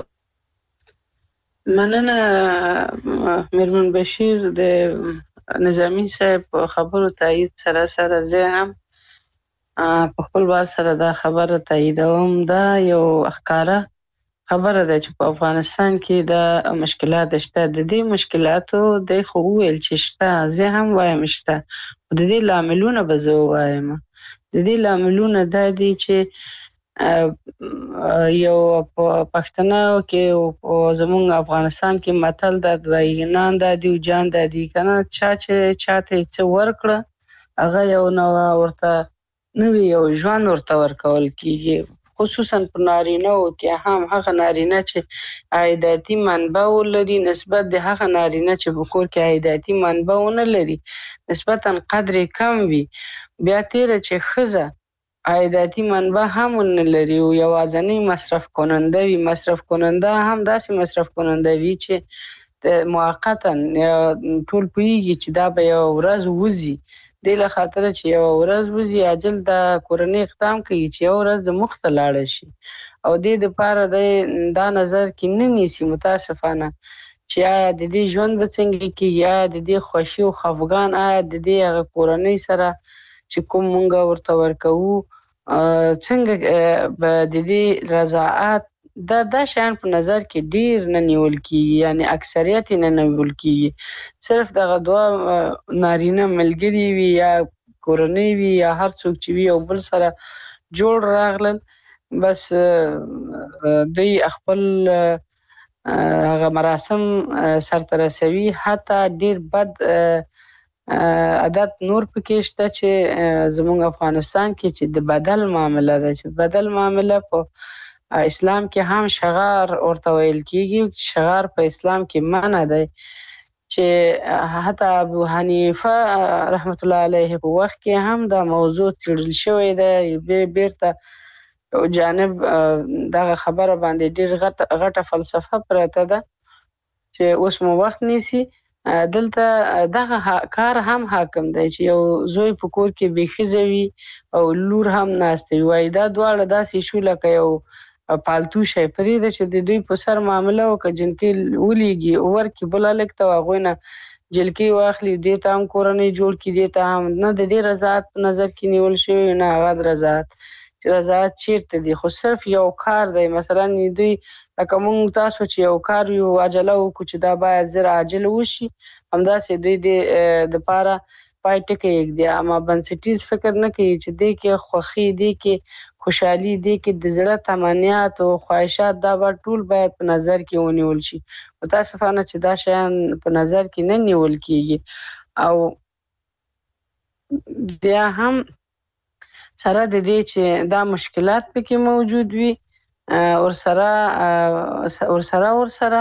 مننه میرمن بشیر د نظامی صاحب خبرو تایید سره سره زه هم په خپل وار سره دا خبره تاییدوم. دا یو اخکاره خبره ده چې په افغانستان کې د مشکلات شته. د دې مشکلاتو د خو ویل چې شته زه هم وایم شته د دې لاملونه به زه وایم. د دې لاملونه د دې چې یو په پښتنو کې او زمونږ افغانستان کې متل د وینان د دی جان د دی کنه چا چې چاته څه ورکړه هغه یو نو ورته نو یو ژوند ورته ورکول کیږي خصوصا په نارینه او کې هم هغه نارینه چې عائداتي منبع ولري نسبت د هغه نارینه چې په کور کې عائداتي منبع ونه لري نسبتا قدر کم وي. بیا تیر چې خزه عائداتي منبع هم ونه لري او یوازنی مصرف کننده وي. مصرف کننده هم داسې مصرف کننده وي چې موقتا ټول پویږي چې دا به یو ورځ وزي د له خاطر چې یو ورځ وزي اجل د کورنۍ اقدام کوي چې یو ورځ د مخ ته لاړ شي او د لپاره د دا نظر کې نه نیسي متاسفانه چې یا د دې ژوند بڅنګ کې یا د دې خوشي او خفګان آیا د دې کورنۍ سره چې کوم مونږ ورته ورکو څنګه به د دې رضاعت دا دا شان په نظر کې ډیر نه نیول کیږي یعنی اکثریت نه نیول کیږي. صرف دغه دوا نارینه ملګری وي یا کورنۍ وي یا هر څوک چې وي او بل سره جوړ راغلل بس دوی خپل هغه مراسم سرته رسوي حتی ډیر بد عادت نور پکې شته چې زموږ افغانستان کې چې د بدل معاملې ده چې بدل معاملې په اسلام کې هم شغار ورته ویل کیږي. شغار په اسلام کې منع دی چې حتی ابو حنیفه رحمت الله علیه په وخت کې هم دا موضوع تړل شوی دی. بیرته او جانب دغه خبره باندې ډیر غټ غټه فلسفه پرته ده چې اوس مو وخت نیسی. دلته دغه کار هم حاکم دی چې یو زوی په کور کې بېخزوي او لور هم ناشته وي. دا دواړه داسې شو لکه یو پالتو شي پرې ده چې د دوی په سر معامله وکړي جنکې ولېږي ورکې بله لږ ته هغوی نه جلکې واخلي دې ته هم کورنۍ جوړ کړي دې ته هم نه د دې رضاعت په نظر کې نیول شوی نه هغه رضاعت چې رضاعت چیرته دی خو صرف یو کار دی. مثلا دوی لکه مونږ تاسو چې یو کار یو عجله وکړو چې دا باید زر عاجل وشي همداسې دوی د پاره پای ټکی یږدي اما بنسټیز فکر نه کوي چې دې کې خوښي دې کې خوشحالي دې کې د زړه تمنیات او خواهشات دا به ټول باید په نظر کې ونیول شي. متاسفانه چې دا شیان په نظر کې نه نیول کیږي او بیا هم سره د دې چې دا مشکلات پکې موجود وي اور سره اور سره اور سره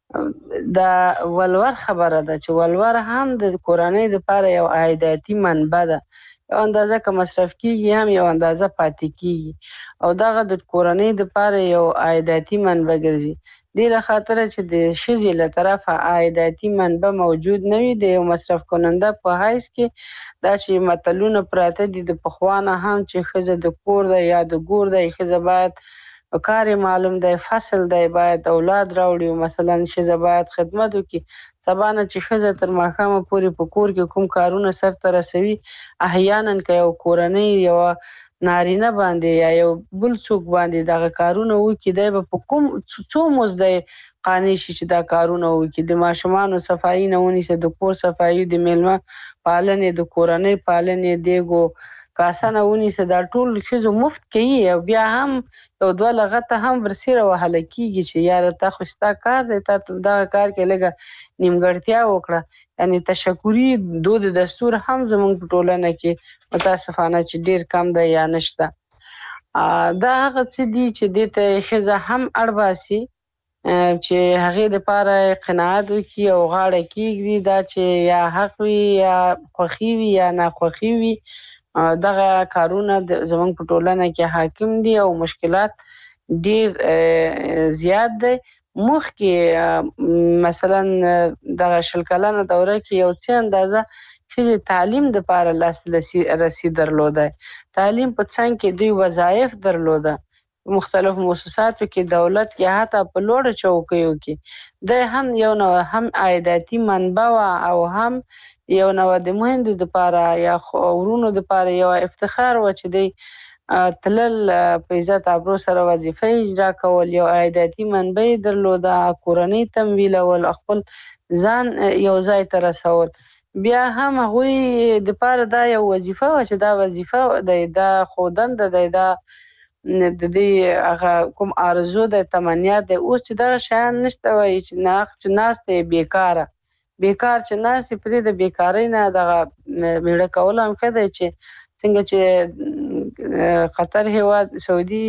دا ولور خبره ده چې ولور هم د کورنۍ لپاره یو عایداتي منبع ده. یو اندازه که مصرف کیږي هم یو اندازه پاتې کیږي او دغه د کورنۍ لپاره یو عایداتي منبع ګرځي. دې له خاطره چې د ښځې له طرفه عایداتي منبع موجود نه وي د یو مصرف کننده په حیث کې دا چې متلونه پراته دي د پخوانه هم چې ښځه د کور ده یا د ګور ده ښځه باید کار معلوم دی فصل دی باید اولاد راوړي مثلا ښځه باید خدمت وکړي. سبا نه چې ښځه تر ماښامه پورې په کور کې کوم کارونه سرته رسوي احیانا که یو کورنۍ یو نارینه باندې یا یو بل څوک باندې دغه کارونه وکړي دی به په کوم څو مزد قانع شي چې دا کارونه وکړي. د ماشومانو صفایي نه ونیسي د کور صفایي د میلمه پالنې د کورنۍ پالنې دیګو کاسانه ونیسه دا ټول ښځو مفت کوي او بیا هم یو دوه لغته هم ورسره وهله کیږي چې یاره تا خو ستا کار دی تا دغه کار کې لږه نیمګړتیا وکړه. یعنې تشکري دود دستور هم زموږ په ټولنه کې متاسفانه چې ډیر کم دی یا نشته. دا هغه څه دي چې دې ته ښځه هم اړ باسي چې هغې دپاره قناعت وکړي او غاړه کېږدي دا چې یا حق وي یا خوښي وي یا ناخوښي وي دغه کارونه زموږ په ټولنه کې حاکم دي او مشکلات ډیر زیات دی. مخکې مثلا دغه شل کلنه دوره کې یو څه اندازه ښځې تعلیم دپاره لاسرسي درلوده. تعلیم په څنګ کې دوی وظایف درلوده مختلف مؤسساتو کې دولت کې حتی په لوړه چوکیو کې دی هم یو نوع هم عایداتي منبع او هم یو نوع د میندو دپاره یا ورونو دپاره یو افتخار و چې دی تلل په عزت ابرو سره وظیفه اجرا کول یو عایداتي منبع درلوده کورنۍ تمویلول خپل ځان یو ځای ته رسول. بیا هم هغوی دپاره دا یو وظیفه و چې دا وظیفه دی دا خو دنده دی دا د دې هغه کوم آرزو د تمنیات دی. اوس چې دغه شیان نشته وایي چې ناست دی بیکاره بیکار چې ناسې پرې د بیکارۍ نه دغه میړه کول هم ښه دی چې څنګه چې قطر هیواد سعودي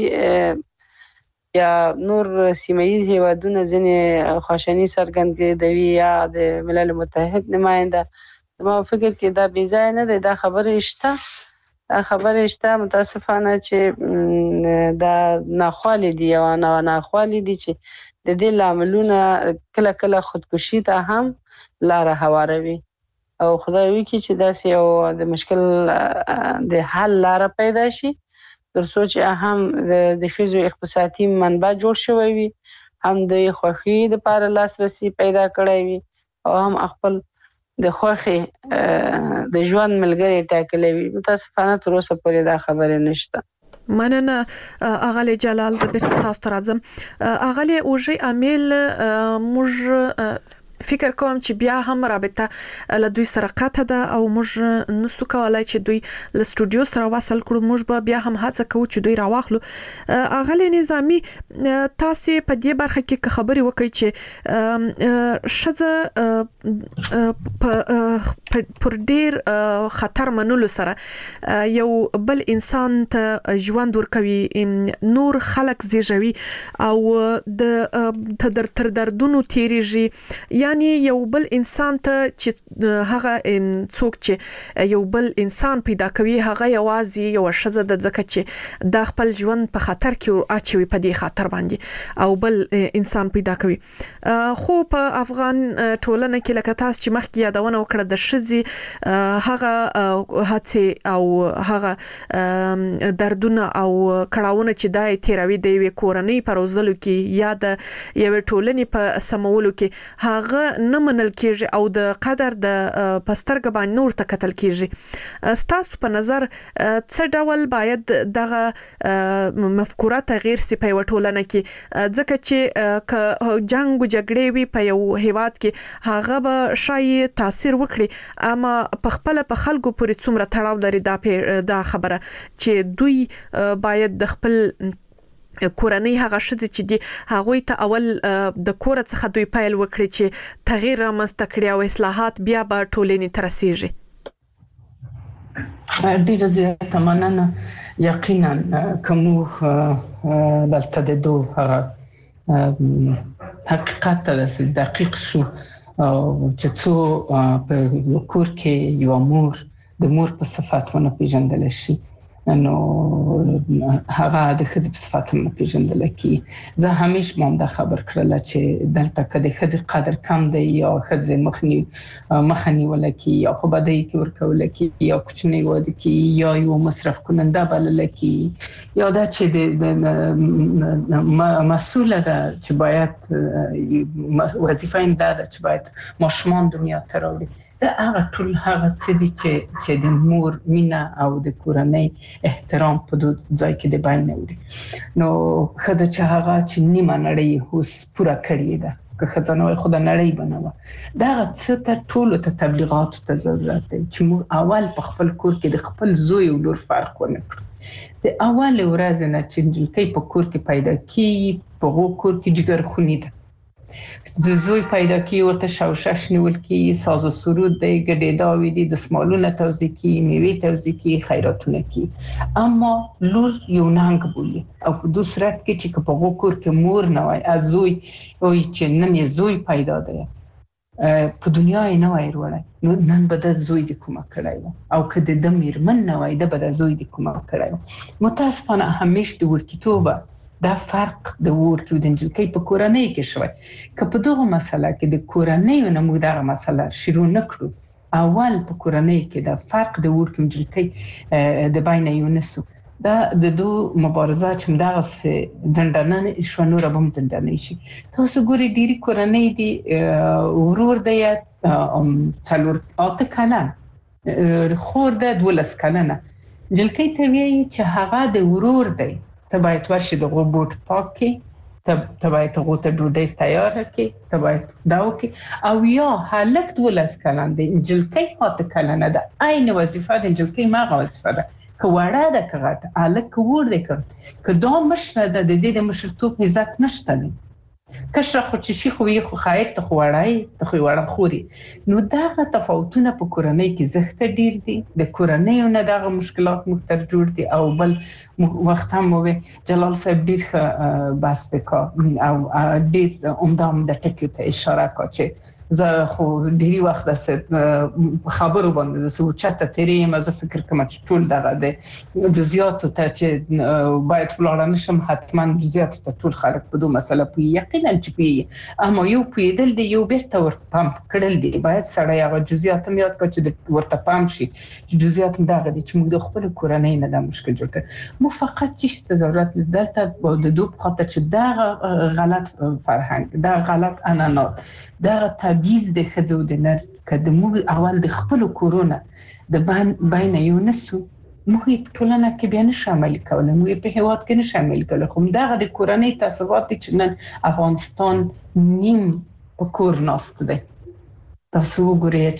یا نور سیمه ییز هیوادونه ځینې خواشني څرګندوي یا د ملل متحد نماینده زما فکر کې دا بې ځایه نه دی. دا خبرې شته دا خبرې شته متاسفانه چې دا ناخوالې دي او ناخوالې دي چې د دې لاملونه کله کله خودکشي ته هم لاره هواروي او خدای وکړي چې داسې یو د مشکل د حل لاره پیدا شي تر څو چې هم د ښځو اقتصادي منبع جوړ شوی وي هم د خوښۍ دپاره لاسرسي پیدا کړی وي او هم خپل د خوښې د ژوند ملګری ټاکلی وي. متاسفانه تر اوسه پورې دا خبرې نشته. مننه اغلی جلال زبیر تاسو ته راځم. اغلی اوجي امیل موږ فکر کوم چې بیا هم رابطه له دوی سره قطع ده او موږ نسو کولای چې دوی له سټوډیو سره وصل کړو. موږ به بیا هم هڅه کوو چې دوی راواخلو. اغلی نظامی تاسو په دې برخه کې خبري وکړئ چې ښځه په پر ډیر خطر منلو سره یو بل انسان ته ژوند ورکوي نور خلک زیږوي او د تر تر دردونو تیریږي یعنی یو بل انسان ته چې هغه څوک چې یو بل انسان پیدا کوي هغه یوازې یو شزه د ځکه چې د خپل ژوند په خطر کې اچوي په دې خطر باندې او بل انسان پیدا کوي. خو په افغان ټولنه کې لکه تاسو چې مخکې یادونه وکړه د شذې هغه هڅه او هغه دردونه او کړهونه چې دای تیروي د یوې کورنۍ په روزلو کې یا د یوې ټولنې په سمولو کې هغه نه منل کېږي او د قدر د پسترګ باندې نور ته قتل کېږي. ستاسو په نظر څه ډول باید دغه مفکوره تغییر سي په ټولنه کې ځکه چې ک جنگ او جګړې وي په یو هیواد کې هغه به شای تاثیر وکړي اما په خپل په خلکو پورې څومره تړاو لري دا دا خبره چې دوی باید د خپل کورنۍ هغه شذ چې دی هغه ته اول د کور څخه دوی پایل وکړي چې تغییر رامنځته کړي او اصلاحات بیا به ټولنې ته رسیږي. ډیره زیاته مننه. یقینا کومه دلته د دوه هغه حقیقت ته دقیق شو چې څو په کور کې یو مور د مور په صفاتونه پیژندل شي نو هغه د خځې په صفاتونه پیژندل کی. زه همیشه مونږ د خبر کړل چې دلته کده خځې قدر کم دی یا خځې مخنی مخنی ولکه یا په بدای کې ورکول کی یا کوچنی واده کی یا یو مصرف کننده بلل کی یا دا چې د مسؤله ده چې باید وظیفه این ده چې باید ماشومان دنیا ته راوړي. دا هغه ټول هغه څه دي چې چې د مور مینا او د کورنۍ احترام په دوه ځای کې دی باندې وړي. نو خځه چې هغه چې نیمه نړۍ هوس پورا کړی ده که خځه نو خدای نړۍ بنوه دا څه ته ټول ته تبلیغات ته ضرورت دی چې مور اول په خپل کور کې د خپل زوی او لور فرق ونه کړي. د اول ورځ نه چې جلکې په کور کې پیدا کی په غو کور کې جګر خونی ده د زوی پیدا کی ورته شاوشش نیول کی ساز و سرود دی ګډې داوی دي د سمالونه توزیع کی میوه توزیع کی خیراتونه کی اما لور یو ننګ بولی او په دوه صورت کې چې په غوکور کې مور نه وای از زوی او چې نن یې زوی پیدا دی په دنیا یې نه وای وروړی نو نن به د زوی د کومه کړای او کله د میرمن نه وای د به د زوی د کومه کړای. متاسفانه همیشه د ورکیتوبه دا فرق د ورکو د انجلکې په کورنۍ کې شوی. که په دغه مسله کې د کورنۍ نه موږ دغه مسله شروع نکړو اول په کورنۍ کې د فرق د ورکو انجلکې د بین یونسو دا د دوه مبارزه چې دغه ځندانه شو نور به ځندانه شي. تاسو ګوري ډيري کورنۍ دي ورور دی څلور اته کلن خور د دولس کلنه انجلکې ته وی چې هغه د ورور دی ته باید ورشي د روبوټ پاکي ته باید غوته ډوډۍ تیار کړي ته باید داو کې او یا هلک دولس کلن دی انجلکې هاته کلنه ده عین وظیفه د انجلکې ما وظیفه ده که وړه ده که غټه هلک ور دی که دا مشره ده د دې د مشرتوب عزت نشته دی کشره خو چې شي خو یې خو خیر ته خو وړای ته خو وړه خوري. نو دغه تفاوتونه په کورنۍ کې زخته ډیر دي د کورنۍ نه دغه مشکلات مختر جوړ دي او بل وخت هم وي جلال صاحب ډیر بحث وکړ او ډیر عمدام د ټکو ته اشاره کوي چې زه خو ډیری وخت د خبرو باندې د سوچته تیرې مزه فکر کوم چې ټول دغه د جزئیات ته چې باید فلانه نشم حتما جزئیات ته ټول خلک په دوه مسله په یقینا چې پی اما یو پیدل دی یو بیرته ور پام کړل دی باید سړی هغه جزئیات هم یاد کړي چې ورته پام شي چې جزئیات دغه دي چې موږ د خپل کورنۍ نه د مشکل جوړ کړو مو فقط چې ضرورت دلته د دوه خاطر چې دغه غلط فرهنګ دا غلط عنعنات دا تبعیض د خځو د نر کده موږ اول د خپل کورونا د بین یو نسو موږ په ټولنه کې بیا نه شامل کول موږ په هیواد کې نه شامل کول خو دغه د کورنۍ تاسوات چې نن افغانستان نیم په کور ناست دی تاسو وګورئ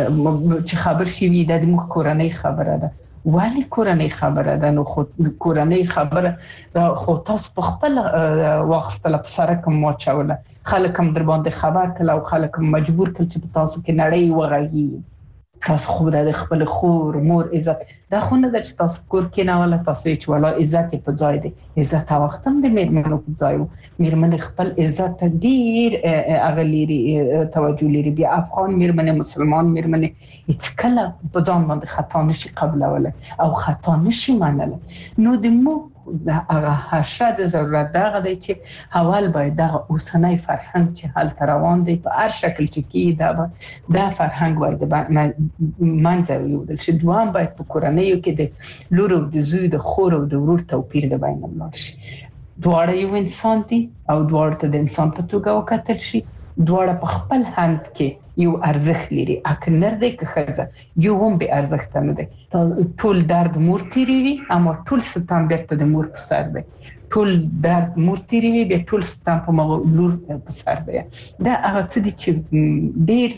چې خبر شي وي د موږ کورنۍ خبره ده ولی کورنۍ خبره ده نو خو کورنۍ خبره خو تاسو په خپل واخستل په سره کوم واچوله خلک هم در باندې خبر کړه او خلک هم مجبور کړ چې تاسو کې نړۍ وغږی تاسو خو د خپل خور مور عزت دا خو نه د تاسو کور کې نه ولا تاسو چې ولا عزت په ځای دی عزت وختم د میرمنو په ځای میرمن خپل عزت ډیر اغلیری توجه لري بیا افغان میرمن مسلمان میرمن هیڅ کله په ځان باندې خطا نشي قبلوله او خطا نشي منله نو د مو هغه حشد ضرورت دغه دی چې حوال باید دغه اوسنۍ فرهنګ چې حال روان دی په هر شکل چې کی دا دا فرهنګ باید منځ ویول شي دوام باید په کورنیو کې د لور او د زوی د خور او د ورور توپیر د بین ولاړ شي دواړه یو انسان دي او دواړه ته د انسان په توګه وکتل شي دواړه په خپل هند کې یو ارزښت لري اکه نر دی که ښځه یو هم به ارزښت نه دی ټول درد مور تیروي اما ټول ستم بیرته د مور په سر دی ټول درد مور تیروي بیا ټول ستم په مغ لور په سر دی دا هغه څه دي چې ډیر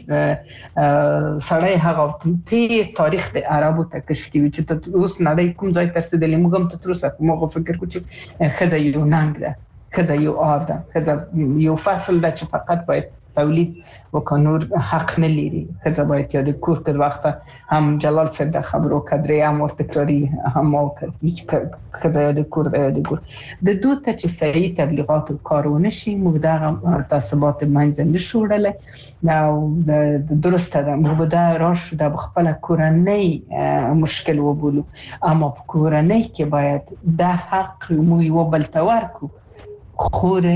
سړی هغه تیر تاریخ د عربو ته کشکي چې ته اوس نړۍ کوم ځای ته رسیدلې موږ هم ته تر اوسه موږ فکر کوو چې ښځه یو ننګ ده ښځه یو آر ده ښځه یو فصل ده چې فقط باید تولید وکړور حق نه لري ښځه باید یاد کور کړ وخت هم جلال صاحب د خبرو کډري هم ورته تکراری هم وکړ ښځه یاد کور د یاد کور د دوه ته چې صحیح تبلیغات او کارونه شي موږ دا تاسبات منځ نه شوړل نو د درسته ده موږ دا راش د خپل کورنۍ مشکل وبولو اما په کورنۍ کې باید دا حق مو یو بل تور کو خوره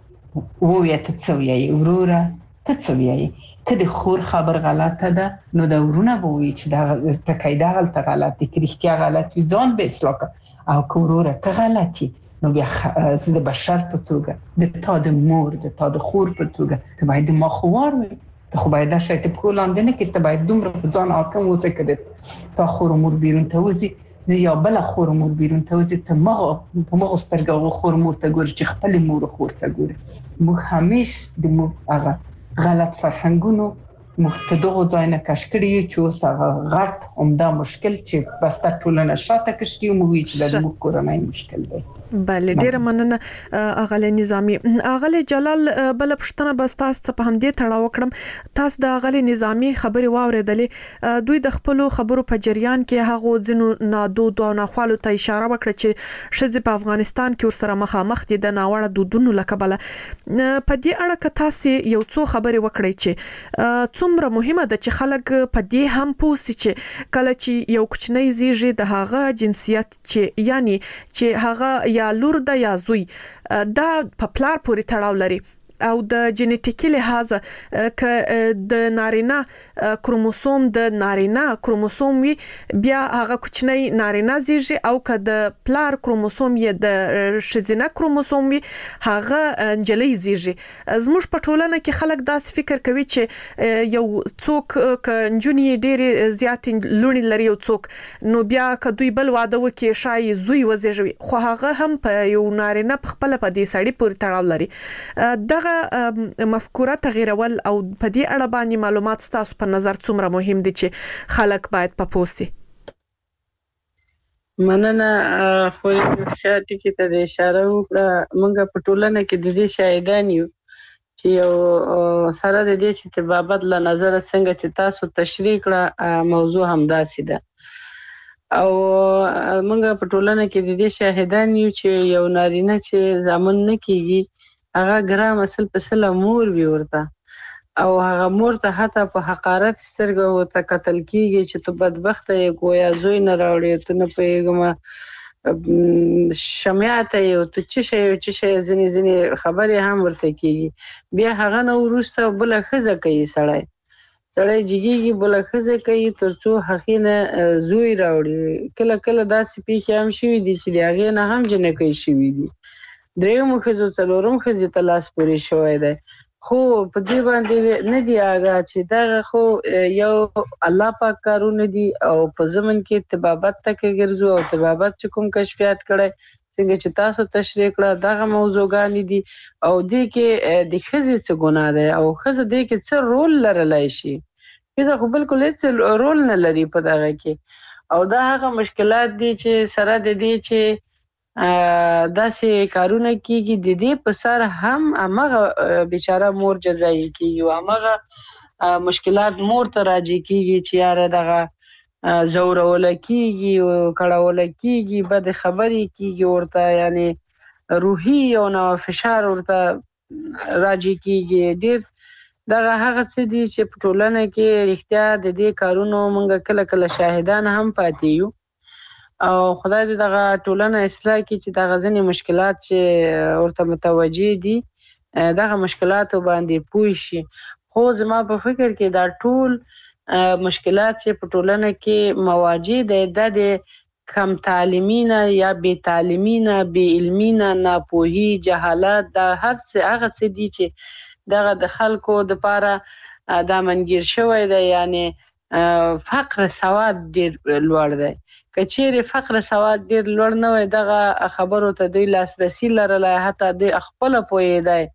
وې ته څه ویایي وروره ته څه ویایي که د خور خبر غلطه ده نو د ورونه به وایي چې دا ټکی دغلته غلط دی که رښتیا غلط وي ځان به اصلاح کړه او که وروره ته غلطي نو بیا زه د بشر په توګه د تا د مور د تا د خور په توګه ته باید ما خوار وي ته خو باید دا شی ته پښو لاندې نه کړې ته باید دومره په ځان حاکم اوسې که تا خور مور بیرون ته وځي زه یا بل خور مور بیرون ته وځي ته مغه په مغه سترګو خور مور ته ګوري چې خپل مور خور ته ګوري موږ همیشه د مو هغه غلط فرهنګونو مختدغه ځای نه کش کړی چې اوس هغه غټ عمده مشکل چې بسته ټولنه شاته کشي مو وی چې د مو کورنۍ مشکل دی بله ډیره مننه اغله نظامی اغله جلال بل پښتنه بس تاسو په همدې تړاو کړم تاسو د اغله نظامی خبري واوریدلې دوی د خپل خبرو په جریان کې هغه ځینو نادود او ناخوالو ته اشاره وکړه چې شذ په افغانستان کې ورسره مخامخ دي د ناوړه دودونو لکبله په دې اړه که تاسو یو څو خبري وکړئ چې څومره مهمه ده چې خلک په دې هم پوښتي چې کله چې یو کوچنی زیږي د هغه جنسیت چې یعنی چې هغه یا لور ده یا زوی دا په پلار پورې تړاو لري او د جنټیکي لحاظ ک د نارینه کروموسوم د نارینه کروموسوم وي بیا هغه کوچنی نارینه زیږي او ک د پلار کروموسوم یې د شزینه کروموسوم وي هغه انجلۍ زیږي زموږ په ټولنه کې خلک داس فکر کوي چې یو څوک ک انجونی ډېر زیات لونی لري یو څوک نو بیا ک دوی بل واده وکي شای زوی وزیږي خو هغه هم په یو نارینه په خپل په دې سړی پورې تړاو لري دغه مفکوره تغیرول او په دې اړه باندې معلومات تاسو په نظر څومره مهم دي چې خلک باید په پوسي مننه خو شاته کې ته د اشاره وکړه مونږ په ټولنه کې د دې شاهدان یو چې یو سره د دې چې تبابت له نظر څنګه چې تاسو تشریح کړه موضوع هم داسې ده او مونږ په ټولنه کې د دې شاهدان یو چې یو نارینه چې ځامن نه کیږي هغه ګرام اصل په سلا مور وی ورته او هغه مور ته حتی په حقارت سترګو ته قتل کیږي چې ته بدبخت یې گویا زوی نه راوړې ته نه پیغام شمیاته یو ته چې شی چې شی ځنی ځنی خبرې هم ورته کیږي بیا هغه نو ورسته بل خزه کوي سړی سړی جګیږي بل خزه کوي ترڅو حقینه زوی راوړي کله کله داسې پیښې هم شوي دي چې هغه نه هم جنې کوي شوي دي دریم خزو څلورم خزې ته لاس پورې شوی دی خو په دې باندې نه دی آگاه چې دا خو یو الله پاک کارونه دي او په زمن کې تبابت تک ګرځو او تبابت چې کوم کشفیات کړي څنګه چې تاسو تشریح کړه دغه موضوعګان دي او دې کې د خزې څه ګناه ده او خزې دې کې څه رول لرلای شي خزې خو بالکل هیڅ رول نه لري په دغه کې او دا هغه مشکلات دي چې سره د دې چې داسې کارونه کیږي د دې په سر هم هغه بیچاره مور جزایي کیږي او هغه مشکلات مور ته راځي کیږي چې یاره دغه زورول کیږي او کړهول کیږي بد خبري کیږي ورته یعنی روحي او نو فشار ورته راځي کیږي ډیر دغه هغه څه دي چې په ټولنه کې احتیا د دې کارونو مونږ کله کله شاهدان هم پاتې یو او خدای دې دغه ټولنه اصلاح کړي چې دغه ځینې مشکلات چې ورته متوجي دي دغه مشکلات باندې پوه شي خو زما په فکر کې دا ټول مشکلات چې په ټولنه کې مواجه دي د کم تعلیمینه یا بې تعلیمینه بې علمینه ناپوهي جهالت دا هر څه هغه څه دي چې دغه د خلکو د پاره دا منګیر شوی دی یعنی فقر سواد ډیر لوړ دی که چیرې فقر سواد ډیر لوړ نه وي دغه خبرو ته دوی لاسرسي لرلای حتی دوی خپل پوهېدای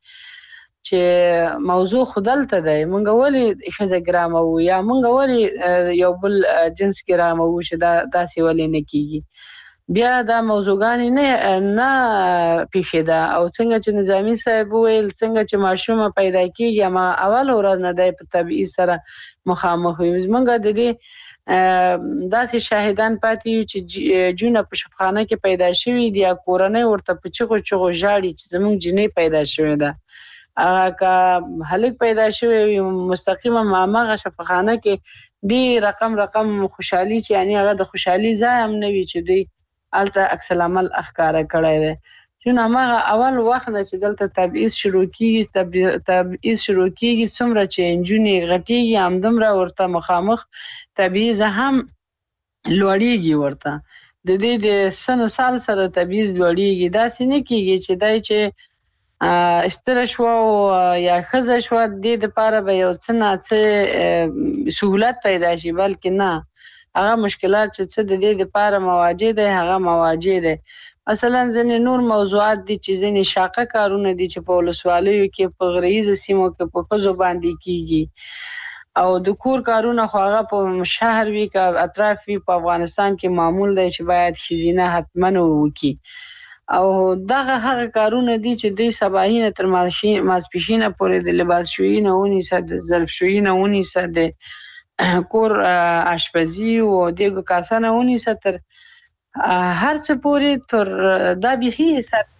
چې موضوع خدلته دی مونږ ولې ښځه ګرامه وو یا مونږ ولې یو بل جنس ګرامه وو چې دا داسې ولې نه کیږي بیا دا موضوعګانې نه نه پیښېده او څنګه چې نظامي صاحب وویل څنګه چې ماشومه پیدا کیږي اما اول ورځ نه دی په تبعیض سره مخامخ وي مونږ د دې داسې شاهدان پاتې یو چې جونه په شفخانه کې پیدا شوي دي یا کورنۍ ورته په چغو چغو ژاړي چې زموږ جنۍ پیدا شوې ده هغه که هلک پیدا شوی مستقیما مامغه شفخانه کې دی رقم رقم خوشحالي چې یعنی هغه د خوشحالي ځای هم نه وي چې دوی الته عکس العمل اخکاره کړی دی چون هغه اول وخت نه چې دلته تبعیض شروع کیږي تبعیض شروع کیږي څومره چې انجونې غټیږي همدومره ورته مخامخ تبعیض هم لوړیږي ورته د دې د سن سال سره تبعیض لوړیږي داسې نه کیږي چې دای چې استره شو یا خزه شو د دې لپاره به یو څه نه څه سہولت پیدا شي بلکې نه هغه مشکلات چې څه د دې لپاره مواجه دي هغه مواجه دي مثلا ځینې نور موضوعات دي چې ځینې شاقه کارونه دي چې په ولسوالیو کې په غریزه سیمو کې په خزو باندې کیږي او د کور کارونه خو هغه په شهر وی کا اطراف وی په افغانستان کې معمول دی چې باید خزینه حتما وکړي او دغه هغه کارونه دي چې دوی سباهینه تر ماسپښینه پورې د لباس شویی نه ونیسه د ظرف شویی نه ونیسه د کور آشپزي او دغه کاسه نه ونیسه تر هر څه پورې تر دا بيخي حساب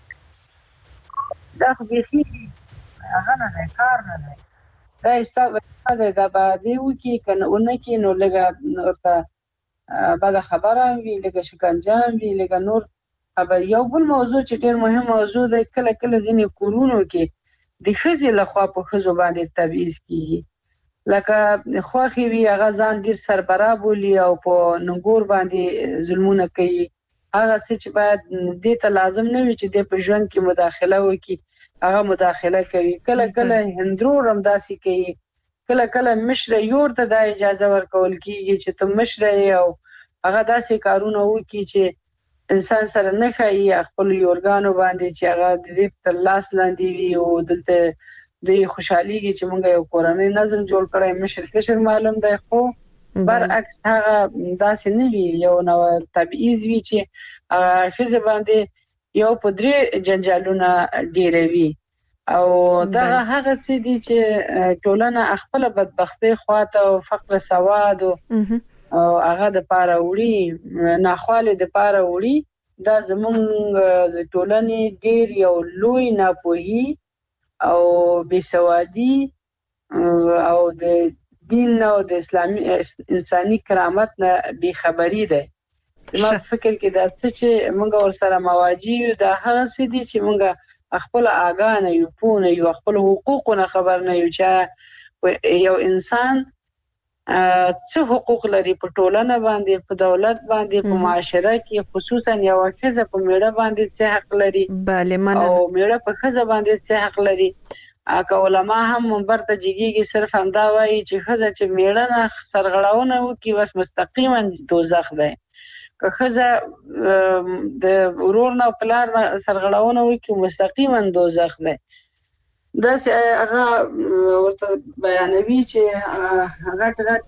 دا بيخي هغه نه کار نه دا استاد دا باندې وکي کنه اونکي نو لګه ورته بعد خبره وی لګه شکنجه وی لګه نور خبر یو بل موضوع چې ډېر مهم موضوع دی کله کله ځینې کورونو کې د ښځې لخوا په ښځو باندې تبعیض کیږي لکه خواخې وي هغه ځان ډېر سربرا بولي او په ننګور باندې ظلمونه کوي هغه څه چې باید دې ته لازم نه وي چې دې په ژوند کې مداخله وکړي هغه مداخله کوي کله کله هندرور هم داسې کوي کله کله مشره یور ته دا اجازه ورکول کیږي چې ته مشره او هغه داسې کارونه وکړي چې انسان سره نه خایي خپل یورګانو باندې چې هغه د دې تر لاس لاندې وي او دلته د خوشحاليږي چې موږ یو کورنۍ نظم جوړ کړی مشر کشر معلوم دی خو برعکس هغه داسې نه وي یو نو تبعیض وي چې هغه فزه باندې یو په درې جنجالونه ډیروي او دغه هغه څه دي چې ټولنه خپل بدبختی خواته او فقر سواد او او هغه د پاره وړي ناخواله د پاره وړي دا زمونږ د ټولنې ډیر یو لوی ناپوهي او بېسوادي او د دین او د اسلامي انساني کرامت نه بې خبري ده ما فکر کې دا څه چې موږ ور سره مواجه یو دا هغه څه دي چې موږ خپل اغانه یو پونه یو خپل حقوقونه خبر نه یو چې یو انسان څه حقوق لري په ټولنه باندې په دولت باندې په معاشره کې خصوصا یو ښځه په میړه باندې څه حق لري bale مننه او میړه په ښځه باندې څه حق لري اګه علما هم منبر ته جګیږي صرف همدا وایي چې ښځه چې میړه نه سرغړاونه وکي بس مستقیما دوزخ ده که ښځه د ورور نه پلار نه سرغړاونه وکي مستقیما دوزخ ده دا چې هغه ورته بیانوي چې هغه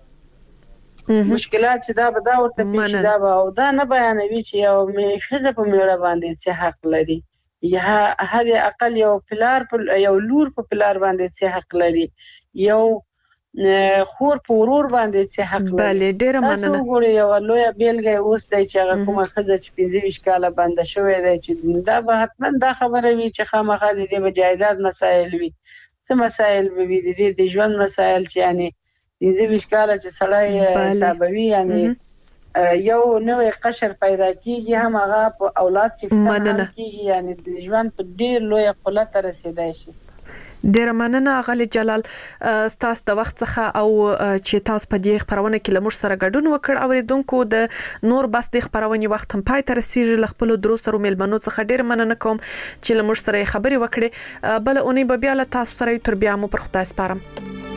ټول مشکلات چې دا به دا ورته پیښ دا به او دا نه بیانوي چې یو ښځه په میړه باندې څه حق لري یا هر اقل یو پلار یو لور په پلار باندې څه حق لري یو خور په ورور باندې څه حق لري. بله ډیره مننه. تاسو وګورئ یو لوی بیلګه اوس دی چې هغه کومه خزه چې پنځه ویشت کاله بنده شوې ده چې دا به حتما دا خبره وي چې خامخا د دې جایداد مسایل وي. څه مسایل به وي د دې د ژوند مسایل چې یعنی پنځه ویشت کاله چې سړی حسابوي یعنی یو نوې قشر پیدا کیږي هم هغه په اولاد چې فتنه کیږي یعنی د ژوند په ډیر لوی قلت رسیدای شي. ډیر مننه غلی جلال تاسو د وخت څخه او چې تاسو په دې خبرونه کې لمر سره ګډون وکړ اوریدونکو د نور بس د خبرونه وخت هم پای ته رسیدي ل خپل درو سره ملمنو څخه ډیر مننه کوم چې لمر سره خبري وکړي بل اونې به بیا له تاسو سره تر بیا مو پر خدای سپارم.